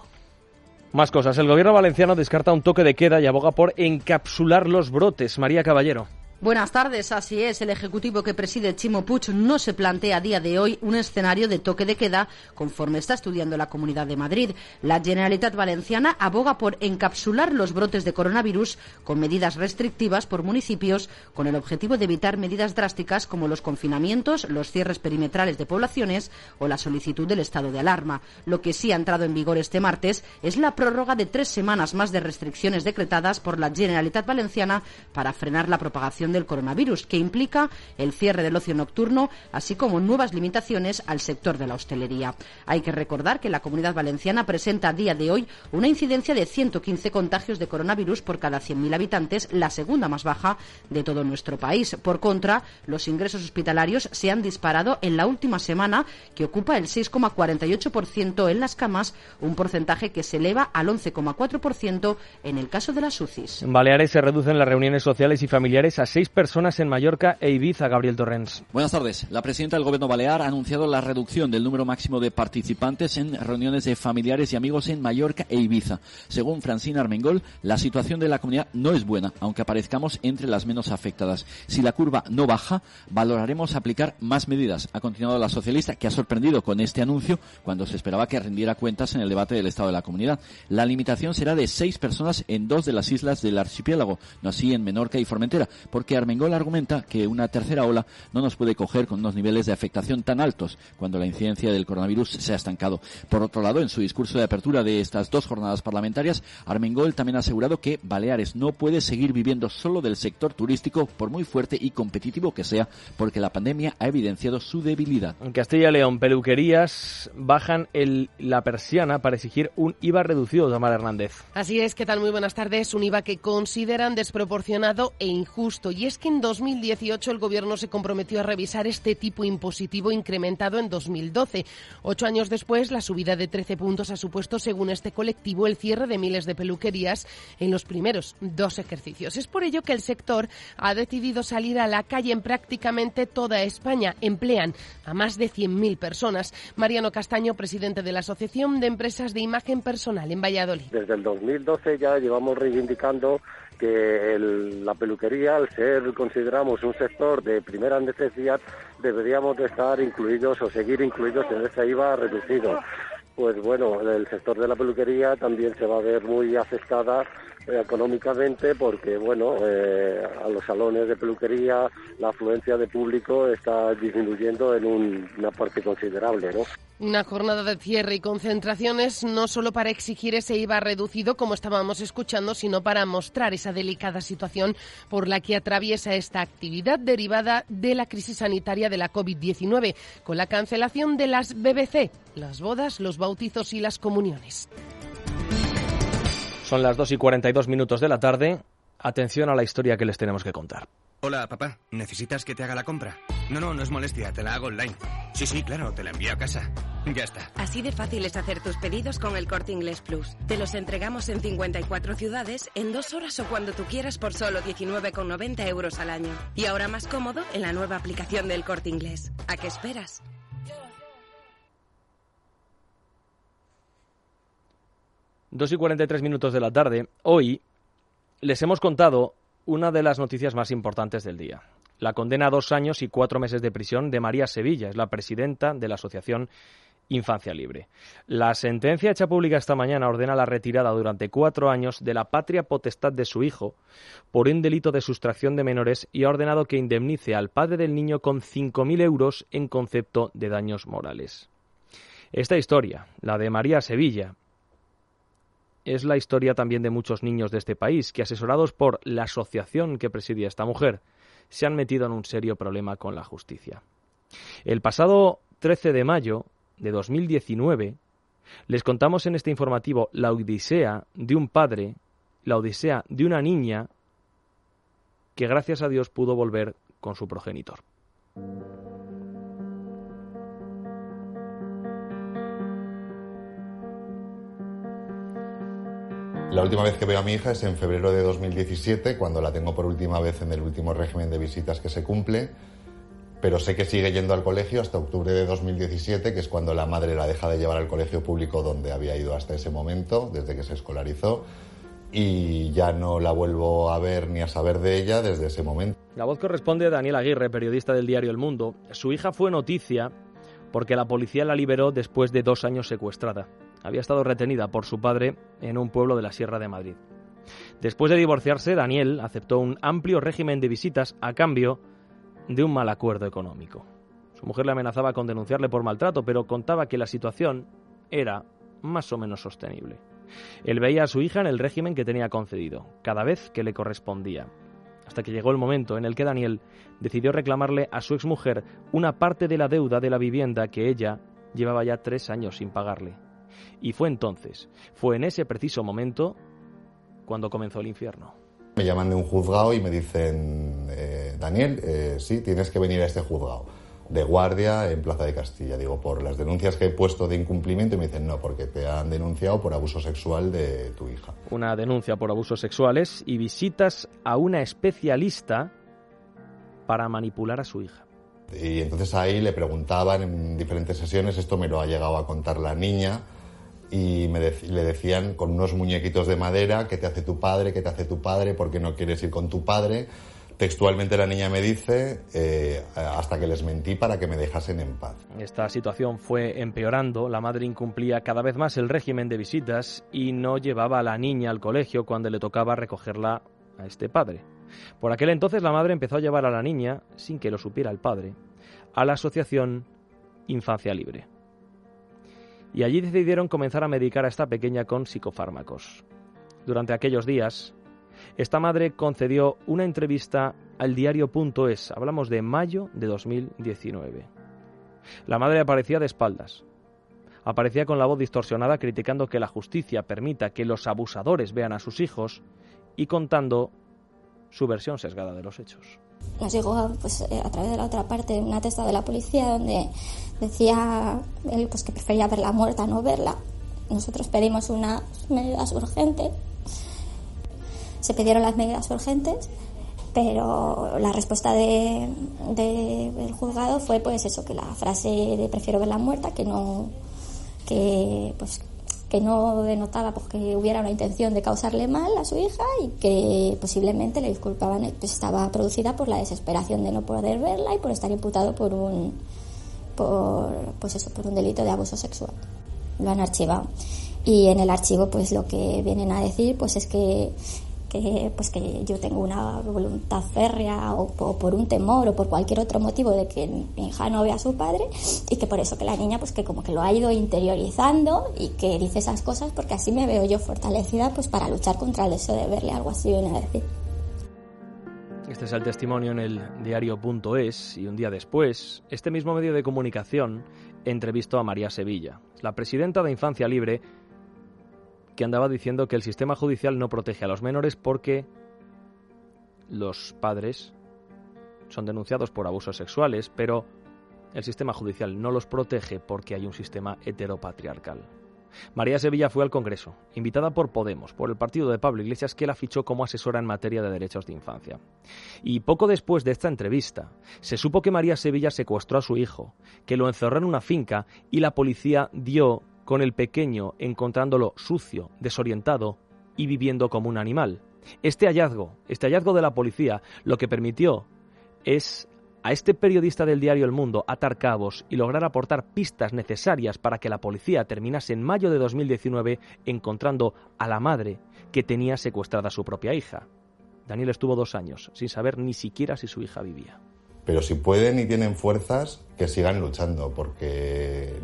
B: Más cosas. El gobierno valenciano descarta un toque de queda y aboga por encapsular los brotes. María Caballero.
X: Buenas tardes, así es. El Ejecutivo que preside Chimo Puig no se plantea a día de hoy un escenario de toque de queda conforme está estudiando la Comunidad de Madrid. La Generalitat Valenciana aboga por encapsular los brotes de coronavirus con medidas restrictivas por municipios con el objetivo de evitar medidas drásticas como los confinamientos, los cierres perimetrales de poblaciones o la solicitud del estado de alarma. Lo que sí ha entrado en vigor este martes es la prórroga de 3 semanas más de restricciones decretadas por la Generalitat Valenciana para frenar la propagación del coronavirus, que implica el cierre del ocio nocturno, así como nuevas limitaciones al sector de la hostelería. Hay que recordar que la Comunidad Valenciana presenta a día de hoy una incidencia de 115 contagios de coronavirus por cada 100.000 habitantes, la segunda más baja de todo nuestro país. Por contra, los ingresos hospitalarios se han disparado en la última semana, que ocupa el 6,48% en las camas, un porcentaje que se eleva al 11,4% en el caso de las UCIs.
B: En Baleares se reducen las reuniones sociales y familiares a 6 personas en Mallorca e Ibiza. Gabriel Torrens.
Y: Buenas tardes. La presidenta del Gobierno balear ha anunciado la reducción del número máximo de participantes en reuniones de familiares y amigos en Mallorca e Ibiza. Según Francina Armengol, la situación de la comunidad no es buena, aunque aparezcamos entre las menos afectadas. Si la curva no baja, valoraremos aplicar más medidas. Ha continuado la socialista, que ha sorprendido con este anuncio cuando se esperaba que rindiera cuentas en el debate del estado de la comunidad. La limitación será de 6 personas en 2 de las islas del archipiélago, no así en Menorca y Formentera, porque porque Armengol argumenta que una tercera ola no nos puede coger con unos niveles de afectación tan altos cuando la incidencia del coronavirus se ha estancado. Por otro lado, en su discurso de apertura de estas 2 jornadas parlamentarias, Armengol también ha asegurado que Baleares no puede seguir viviendo solo del sector turístico, por muy fuerte y competitivo que sea, porque la pandemia ha evidenciado su debilidad.
B: En Castilla y León, peluquerías bajan la persiana para exigir un IVA reducido, Tamara Hernández.
G: Así es, ¿qué tal? Muy buenas tardes. Un IVA que consideran desproporcionado e injusto. Y es que en 2018 el Gobierno se comprometió a revisar este tipo impositivo incrementado en 2012. 8 años después, la subida de 13 puntos ha supuesto, según este colectivo, el cierre de miles de peluquerías en los primeros 2 ejercicios. Es por ello que el sector ha decidido salir a la calle en prácticamente toda España. Emplean a más de 100.000 personas. Mariano Castaño, presidente de la Asociación de Empresas de Imagen Personal en Valladolid.
O: Desde el 2012 ya llevamos reivindicando que la peluquería, al ser, consideramos, un sector de primera necesidad, deberíamos de estar incluidos o seguir incluidos en ese IVA reducido. Pues bueno, el sector de la peluquería también se va a ver muy afectada económicamente porque, bueno, a los salones de peluquería la afluencia de público está disminuyendo en una parte considerable, ¿no?
G: Una jornada de cierre y concentraciones no solo para exigir ese IVA reducido, como estábamos escuchando, sino para mostrar esa delicada situación por la que atraviesa esta actividad derivada de la crisis sanitaria de la COVID-19, con la cancelación de las BBC, las bodas, los bautizos y las comuniones.
B: Son las 2:42 de la tarde. Atención a la historia que les tenemos que contar.
P: Hola, papá. ¿Necesitas que te haga la compra? No es molestia, te la hago online. Sí, claro, te la envío a casa. Ya está.
Q: Así de fácil es hacer tus pedidos con el Corte Inglés Plus. Te los entregamos en 54 ciudades, en 2 horas o cuando tú quieras por solo 19,90 € al año. Y ahora más cómodo en la nueva aplicación del Corte Inglés. ¿A qué esperas?
B: Dos y 43 minutos de la tarde. Hoy les hemos contado una de las noticias más importantes del día. La condena a 2 años y 4 meses de prisión de María Sevilla, es la presidenta de la Asociación Infancia Libre. La sentencia hecha pública esta mañana ordena la retirada durante 4 años de la patria potestad de su hijo por un delito de sustracción de menores y ha ordenado que indemnice al padre del niño con 5.000 euros en concepto de daños morales. Esta historia, la de María Sevilla, es la historia también de muchos niños de este país que, asesorados por la asociación que presidía esta mujer, se han metido en un serio problema con la justicia. El pasado 13 de mayo de 2019 les contamos en este informativo la odisea de un padre, la odisea de una niña que gracias a Dios pudo volver con su progenitor.
R: La última vez que veo a mi hija es en febrero de 2017, cuando la tengo por última vez en el último régimen de visitas que se cumple, pero sé que sigue yendo al colegio hasta octubre de 2017, que es cuando la madre la deja de llevar al colegio público donde había ido hasta ese momento, desde que se escolarizó, y ya no la vuelvo a ver ni a saber de ella desde ese momento.
B: La voz corresponde a Daniel Aguirre, periodista del diario El Mundo. Su hija fue noticia porque la policía la liberó después de 2 años secuestrada. Había estado retenida por su padre en un pueblo de la Sierra de Madrid. Después de divorciarse, Daniel aceptó un amplio régimen de visitas a cambio de un mal acuerdo económico. Su mujer le amenazaba con denunciarle por maltrato, pero contaba que la situación era más o menos sostenible. Él veía a su hija en el régimen que tenía concedido, cada vez que le correspondía, hasta que llegó el momento en el que Daniel decidió reclamarle a su exmujer una parte de la deuda de la vivienda que ella llevaba ya 3 años sin pagarle. Y fue entonces, fue en ese preciso momento, cuando comenzó el infierno.
R: Me llaman de un juzgado y me dicen, Daniel, sí, tienes que venir a este juzgado de guardia en Plaza de Castilla. Digo, por las denuncias que he puesto de incumplimiento, y me dicen, no, porque te han denunciado por abuso sexual de tu hija.
B: Una denuncia por abusos sexuales y visitas a una especialista para manipular a su hija.
R: Y entonces ahí le preguntaban en diferentes sesiones, esto me lo ha llegado a contar la niña, y le decían con unos muñequitos de madera, ¿qué te hace tu padre? ¿Qué te hace tu padre? ¿Por qué no quieres ir con tu padre? Textualmente la niña me dice, hasta que les mentí para que me dejasen en paz.
B: Esta situación fue empeorando, la madre incumplía cada vez más el régimen de visitas y no llevaba a la niña al colegio cuando le tocaba recogerla a este padre. Por aquel entonces la madre empezó a llevar a la niña, sin que lo supiera el padre, a la asociación Infancia Libre. Y allí decidieron comenzar a medicar a esta pequeña con psicofármacos. Durante aquellos días, esta madre concedió una entrevista al diario.es. Hablamos de mayo de 2019. La madre aparecía de espaldas. Aparecía con la voz distorsionada criticando que la justicia permita que los abusadores vean a sus hijos y contando su versión sesgada de los hechos.
H: Nos llegó pues, a través de la otra parte un atestado de la policía donde decía él pues, que prefería verla muerta, no verla. Nosotros pedimos unas medidas urgentes. Se pidieron las medidas urgentes, pero la respuesta del juzgado fue pues eso, que la frase de prefiero verla muerta, que no denotaba pues, que hubiera una intención de causarle mal a su hija y que posiblemente le disculpaban, pues estaba producida por la desesperación de no poder verla y por estar imputado por un delito de abuso sexual. Lo han archivado. Y en el archivo pues lo que vienen a decir pues es que yo tengo una voluntad férrea o por un temor o por cualquier otro motivo de que mi hija no vea a su padre y que por eso que la niña pues que como que lo ha ido interiorizando y que dice esas cosas porque así me veo yo fortalecida pues para luchar contra el deseo de verle, algo así viene a decir.
B: Este es el testimonio en el diario.es y un día después, este mismo medio de comunicación entrevistó a María Sevilla, la presidenta de Infancia Libre, que andaba diciendo que el sistema judicial no protege a los menores porque los padres son denunciados por abusos sexuales, pero el sistema judicial no los protege porque hay un sistema heteropatriarcal. María Sevilla fue al Congreso, invitada por Podemos, por el partido de Pablo Iglesias, que la fichó como asesora en materia de derechos de infancia. Y poco después de esta entrevista, se supo que María Sevilla secuestró a su hijo, que lo encerró en una finca y la policía dio con el pequeño encontrándolo sucio, desorientado y viviendo como un animal. Este hallazgo de la policía lo que permitió es a este periodista del diario El Mundo atar cabos y lograr aportar pistas necesarias para que la policía terminase en mayo de 2019 encontrando a la madre que tenía secuestrada a su propia hija. Daniel estuvo 2 años sin saber ni siquiera si su hija vivía.
R: Pero si pueden y tienen fuerzas, que sigan luchando, porque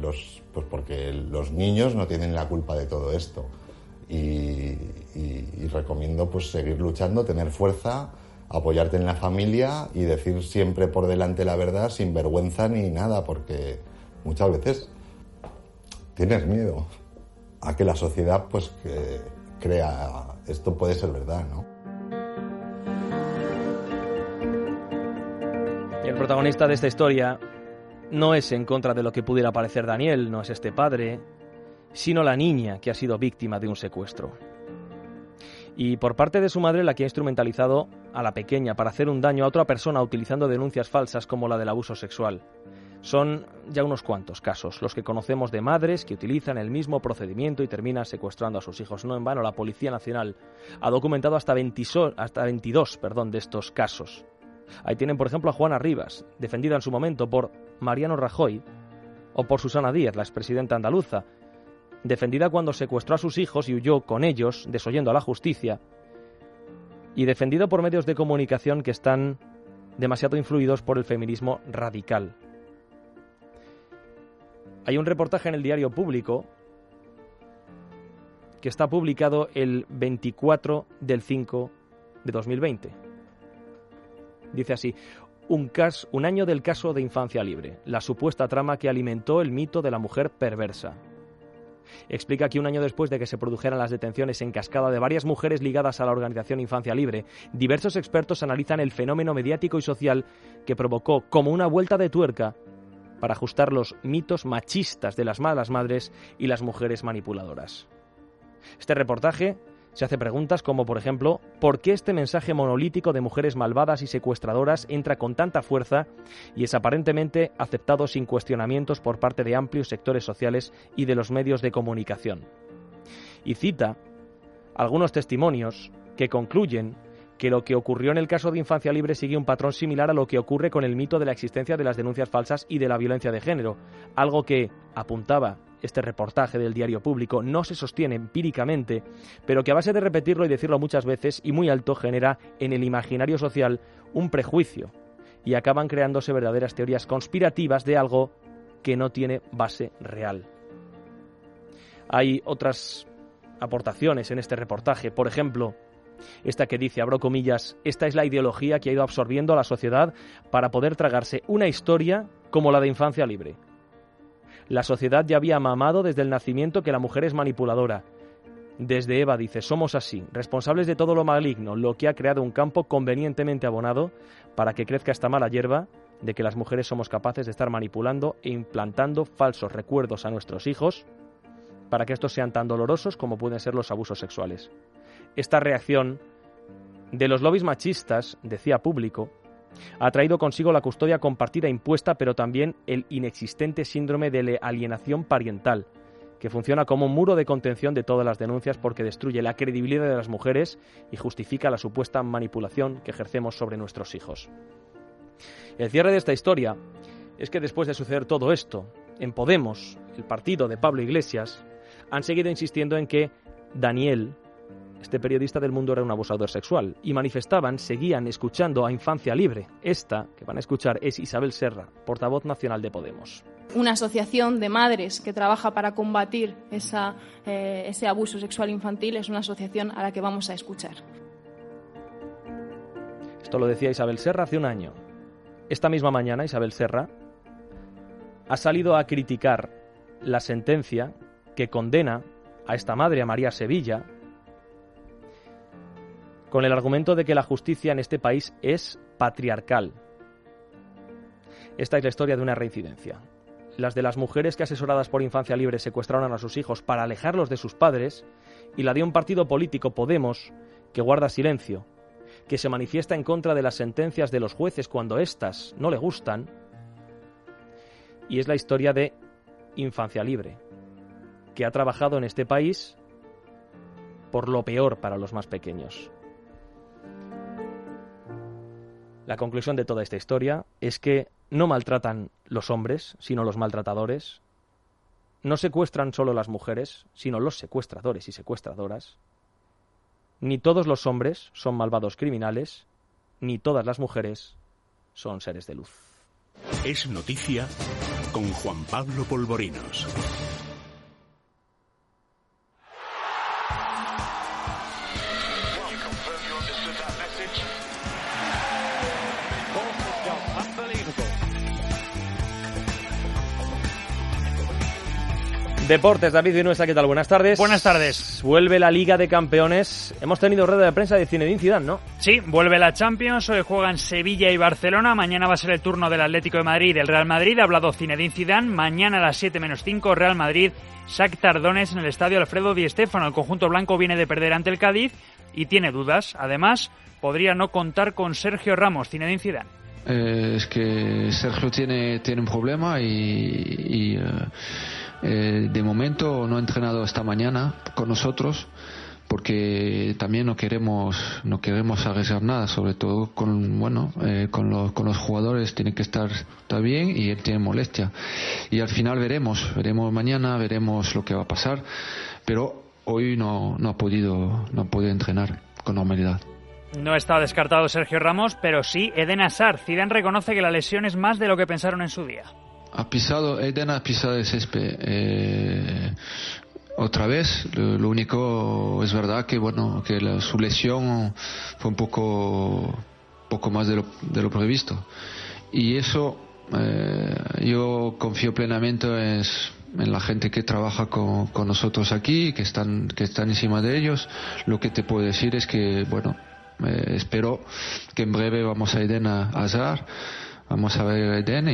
R: los niños no tienen la culpa de todo esto. Y recomiendo pues seguir luchando, tener fuerza, apoyarte en la familia y decir siempre por delante la verdad sin vergüenza ni nada, porque muchas veces tienes miedo a que la sociedad pues que crea esto puede ser verdad, ¿no?
B: El protagonista de esta historia no es en contra de lo que pudiera parecer Daniel, no es este padre, sino la niña que ha sido víctima de un secuestro. Y por parte de su madre, la que ha instrumentalizado a la pequeña para hacer un daño a otra persona utilizando denuncias falsas como la del abuso sexual. Son ya unos cuantos casos los que conocemos de madres que utilizan el mismo procedimiento y terminan secuestrando a sus hijos. No en vano, la Policía Nacional ha documentado hasta 22 de estos casos. Ahí tienen, por ejemplo, a Juana Rivas, defendida en su momento por Mariano Rajoy, o por Susana Díaz, la expresidenta andaluza, defendida cuando secuestró a sus hijos y huyó con ellos, desoyendo a la justicia, y defendido por medios de comunicación que están demasiado influidos por el feminismo radical. Hay un reportaje en el Diario Público que está publicado el 24 del 5 de 2020. Dice así: un año del caso de Infancia Libre, la supuesta trama que alimentó el mito de la mujer perversa. Explica que un año después de que se produjeran las detenciones en cascada de varias mujeres ligadas a la organización Infancia Libre, diversos expertos analizan el fenómeno mediático y social que provocó como una vuelta de tuerca para ajustar los mitos machistas de las malas madres y las mujeres manipuladoras. Este reportaje se hace preguntas como, por ejemplo, ¿por qué este mensaje monolítico de mujeres malvadas y secuestradoras entra con tanta fuerza y es aparentemente aceptado sin cuestionamientos por parte de amplios sectores sociales y de los medios de comunicación? Y cita algunos testimonios que concluyen que lo que ocurrió en el caso de Infancia Libre sigue un patrón similar a lo que ocurre con el mito de la existencia de las denuncias falsas y de la violencia de género, algo que, apuntaba este reportaje del Diario Público, no se sostiene empíricamente, pero que a base de repetirlo y decirlo muchas veces y muy alto genera en el imaginario social un prejuicio y acaban creándose verdaderas teorías conspirativas de algo que no tiene base real. Hay otras aportaciones en este reportaje, por ejemplo, esta que dice, abro comillas, esta es la ideología que ha ido absorbiendo a la sociedad para poder tragarse una historia como la de infancia libre. La sociedad ya había mamado desde el nacimiento que la mujer es manipuladora. Desde Eva dice, somos así, responsables de todo lo maligno, lo que ha creado un campo convenientemente abonado para que crezca esta mala hierba de que las mujeres somos capaces de estar manipulando e implantando falsos recuerdos a nuestros hijos para que estos sean tan dolorosos como pueden ser los abusos sexuales. Esta reacción de los lobbies machistas, decía Público, ha traído consigo la custodia compartida impuesta, pero también el inexistente síndrome de alienación parental, que funciona como un muro de contención de todas las denuncias porque destruye la credibilidad de las mujeres y justifica la supuesta manipulación que ejercemos sobre nuestros hijos. El cierre de esta historia es que después de suceder todo esto, en Podemos, el partido de Pablo Iglesias, han seguido insistiendo en que Daniel, este periodista del Mundo, era un abusador sexual y seguían escuchando a Infancia Libre. Esta que van a escuchar es Isabel Serra, portavoz nacional de Podemos.
D: Una asociación de madres que trabaja para combatir ese abuso sexual infantil es una asociación a la que vamos a escuchar.
B: Esto lo decía Isabel Serra hace un año. Esta misma mañana Isabel Serra ha salido a criticar la sentencia que condena a esta madre, a María Sevilla, con el argumento de que la justicia en este país es patriarcal. Esta es la historia de una reincidencia. Las de las mujeres que, asesoradas por Infancia Libre, secuestraron a sus hijos para alejarlos de sus padres, y la de un partido político, Podemos, que guarda silencio, que se manifiesta en contra de las sentencias de los jueces cuando éstas no le gustan, y es la historia de Infancia Libre, que ha trabajado en este país por lo peor para los más pequeños. La conclusión de toda esta historia es que no maltratan los hombres, sino los maltratadores. No secuestran solo las mujeres, sino los secuestradores y secuestradoras. Ni todos los hombres son malvados criminales, ni todas las mujeres son seres de luz.
A: Es noticia con Juan Pablo Polvorinos.
B: Deportes, David Vinuesa, ¿qué tal? Buenas tardes.
S: Buenas tardes.
B: Vuelve la Liga de Campeones. Hemos tenido rueda de prensa de Zinedine Zidane, ¿no?
S: Sí, vuelve la Champions. Hoy juegan Sevilla y Barcelona. Mañana va a ser el turno del Atlético de Madrid y del Real Madrid. Ha hablado Zinedine Zidane. Mañana a las 7:05, Real Madrid, Shakhtar Donetsk en el estadio Alfredo Di Stéfano. El conjunto blanco viene de perder ante el Cádiz y tiene dudas. Además, podría no contar con Sergio Ramos. Zinedine Zidane.
T: Es que Sergio tiene un problema y de momento no ha entrenado esta mañana con nosotros porque también no queremos arriesgar nada, sobre todo con los jugadores. Tiene que estar bien y él tiene molestia y al final veremos mañana, veremos lo que va a pasar, pero hoy no ha podido entrenar con normalidad.
S: No está descartado Sergio Ramos, pero sí Eden Hazard. Zidane reconoce que la lesión es más de lo que pensaron en su día.
T: Eden ha pisado el césped otra vez. Lo único es verdad que su lesión fue un poco más de lo previsto. Y eso yo confío plenamente en la gente que trabaja con nosotros aquí, que están encima de ellos. Lo que te puedo decir es que espero que en breve vamos a Eden Hazard. Vamos a ver a Eden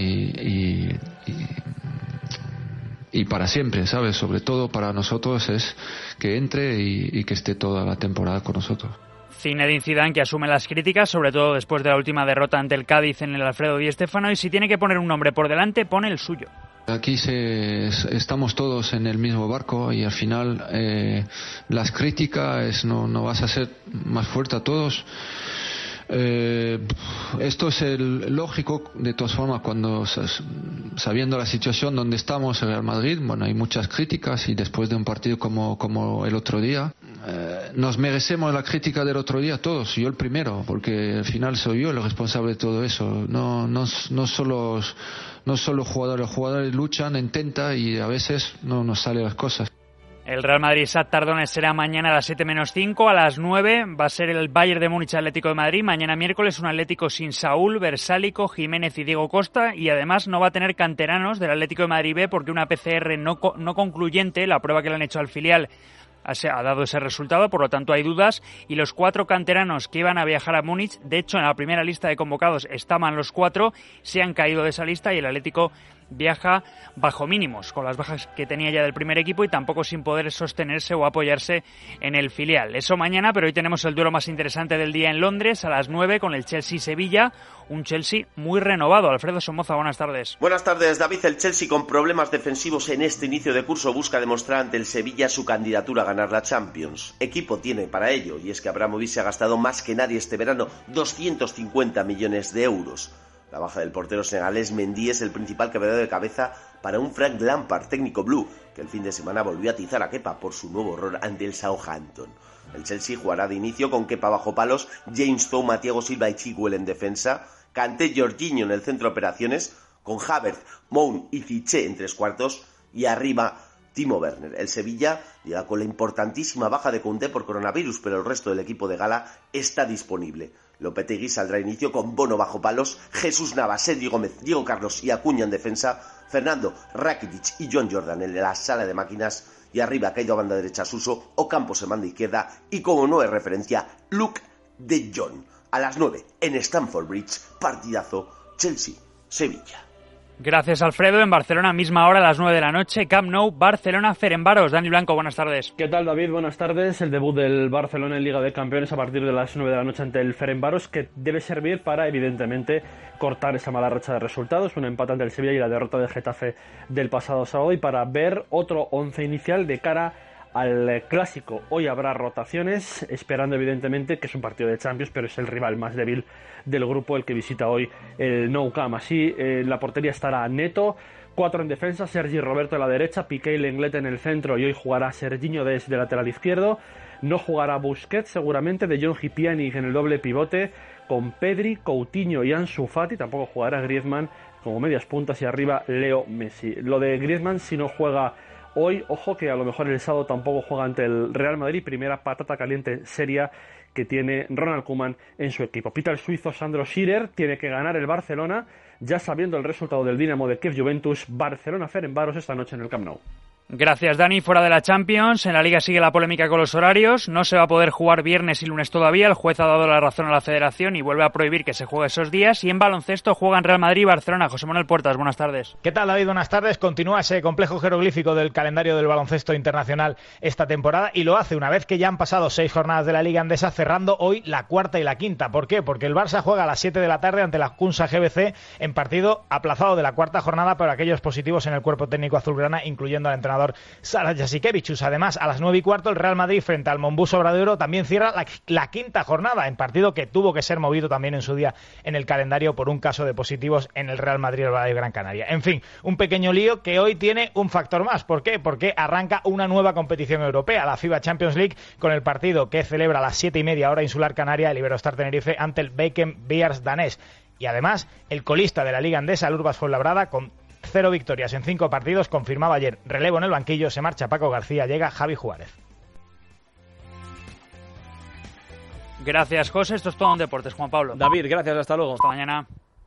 T: y para siempre, ¿sabes? Sobre todo para nosotros es que entre y que esté toda la temporada con nosotros.
S: Zinedine Zidane, que asume las críticas, sobre todo después de la última derrota ante el Cádiz en el Alfredo Di Stéfano, y si tiene que poner un nombre por delante, pone el suyo.
T: Aquí estamos todos en el mismo barco y al final las críticas no vas a ser más fuerte a todos. Esto es el lógico, de todas formas, cuando sabiendo la situación donde estamos en Real Madrid, bueno, hay muchas críticas, y después de un partido como el otro día, nos merecemos la crítica del otro día todos, yo el primero, porque al final soy yo el responsable de todo eso. No solo los jugadores luchan, intentan, y a veces no nos salen las cosas.
S: El Real Madrid Shakhtar Donetsk será mañana a las 7:05, a las 9 va a ser el Bayern de Múnich Atlético de Madrid, mañana miércoles un Atlético sin Saúl, Versálico, Jiménez y Diego Costa, y además no va a tener canteranos del Atlético de Madrid B porque una PCR no concluyente, la prueba que le han hecho al filial, ha dado ese resultado, por lo tanto hay dudas, y los 4 canteranos que iban a viajar a Múnich, de hecho en la primera lista de convocados estaban los 4, se han caído de esa lista y el Atlético viaja bajo mínimos, con las bajas que tenía ya del primer equipo y tampoco sin poder sostenerse o apoyarse en el filial. Eso mañana, pero hoy tenemos el duelo más interesante del día en Londres, a las 9 con el Chelsea-Sevilla, un Chelsea muy renovado. Alfredo Somoza, buenas tardes.
C: Buenas tardes, David. El Chelsea, con problemas defensivos en este inicio de curso, busca demostrar ante el Sevilla su candidatura a ganar la Champions. Equipo tiene para ello, y es que Abramovich se ha gastado más que nadie este verano, 250 millones de euros. La baja del portero senegalés Mendy es el principal quebradero de cabeza para un Frank Lampard, técnico blue, que el fin de semana volvió a atizar a Kepa por su nuevo error ante el Southampton. El Chelsea jugará de inicio con Kepa bajo palos, James Stowe, Thiago Silva y Chilwell en defensa, Kanté, Jorginho en el centro de operaciones, con Havertz, Mount y Cissé en tres cuartos, y arriba Timo Werner. El Sevilla llega con la importantísima baja de Koundé por coronavirus, pero el resto del equipo de gala está disponible. Lopetegui saldrá a inicio con Bono bajo palos, Jesús Navas, Sergio Gómez, Diego Carlos y Acuña en defensa, Fernando, Rakitic y John Jordan en la sala de máquinas, y arriba caído a banda derecha Suso, Ocampos en banda izquierda y, como no es referencia, Luke de Jong. A las 9 en Stamford Bridge, partidazo Chelsea-Sevilla.
S: Gracias, Alfredo. En Barcelona, misma hora, a las 9 de la noche, Camp Nou, Barcelona, Ferencváros. Dani Blanco, buenas tardes.
E: ¿Qué tal, David? Buenas tardes. El debut del Barcelona en Liga de Campeones a partir de las 9 de la noche ante el Ferencváros, que debe servir para, evidentemente, cortar esa mala racha de resultados, un empate ante el Sevilla y la derrota del Getafe del pasado sábado, y para ver otro once inicial de cara al clásico. Hoy habrá rotaciones, esperando evidentemente que es un partido de Champions, pero es el rival más débil del grupo el que visita hoy el Nou Camp. Así, la portería estará Neto, 4 en defensa, Sergi Roberto a la derecha, Piqué y Lenglet en el centro, y hoy jugará Serginho de lateral izquierdo. No jugará Busquets seguramente, De Jong y Pjanic en el doble pivote, con Pedri, Coutinho y Ansu Fati. Tampoco jugará Griezmann como medias puntas, y arriba Leo Messi. Lo de Griezmann, si no juega hoy, ojo que a lo mejor el sábado tampoco juega ante el Real Madrid, primera patata caliente seria que tiene Ronald Koeman en su equipo. Pita el suizo Sandro Schirer, tiene que ganar el Barcelona, ya sabiendo el resultado del Dinamo de Kiev Juventus. Barcelona-Ferencváros esta noche en el Camp Nou.
S: Gracias, Dani. Fuera de la Champions, en la Liga sigue la polémica con los horarios. No se va a poder jugar viernes y lunes todavía. El juez ha dado la razón a la Federación y vuelve a prohibir que se juegue esos días. Y en baloncesto juegan Real Madrid y Barcelona. José Manuel Puertas, buenas tardes.
J: ¿Qué tal, David? Buenas tardes. Continúa ese complejo jeroglífico del calendario del baloncesto internacional esta temporada, y lo hace una vez que ya han pasado 6 jornadas de la Liga Endesa, cerrando hoy la cuarta y la quinta. ¿Por qué? Porque el Barça juega a las 7 de la tarde ante la Kunsa GBC en partido aplazado de la cuarta jornada por aquellos positivos en el cuerpo técnico azulgrana, incluyendo al entrenador Sara Jasikevičius. Además, a las 9:15 el Real Madrid frente al Mombus Obradoiro también cierra la quinta jornada, en partido que tuvo que ser movido también en su día en el calendario por un caso de positivos en el Real Madrid Obradoiro Gran Canaria. En fin, un pequeño lío que hoy tiene un factor más. ¿Por qué? Porque arranca una nueva competición europea, la FIBA Champions League, con el partido que celebra a las 7:30 hora insular canaria el Iberostar Tenerife ante el Bækken Bears danés. Y además, el colista de la Liga Endesa, el Urbas Fuenlabrada, con 0 victorias en 5 partidos, confirmaba ayer relevo en el banquillo, se marcha Paco García, llega Javi Juárez.
S: Gracias, José. Esto es todo en Deportes. Juan Pablo.
B: David, gracias. Hasta luego.
S: Hasta mañana.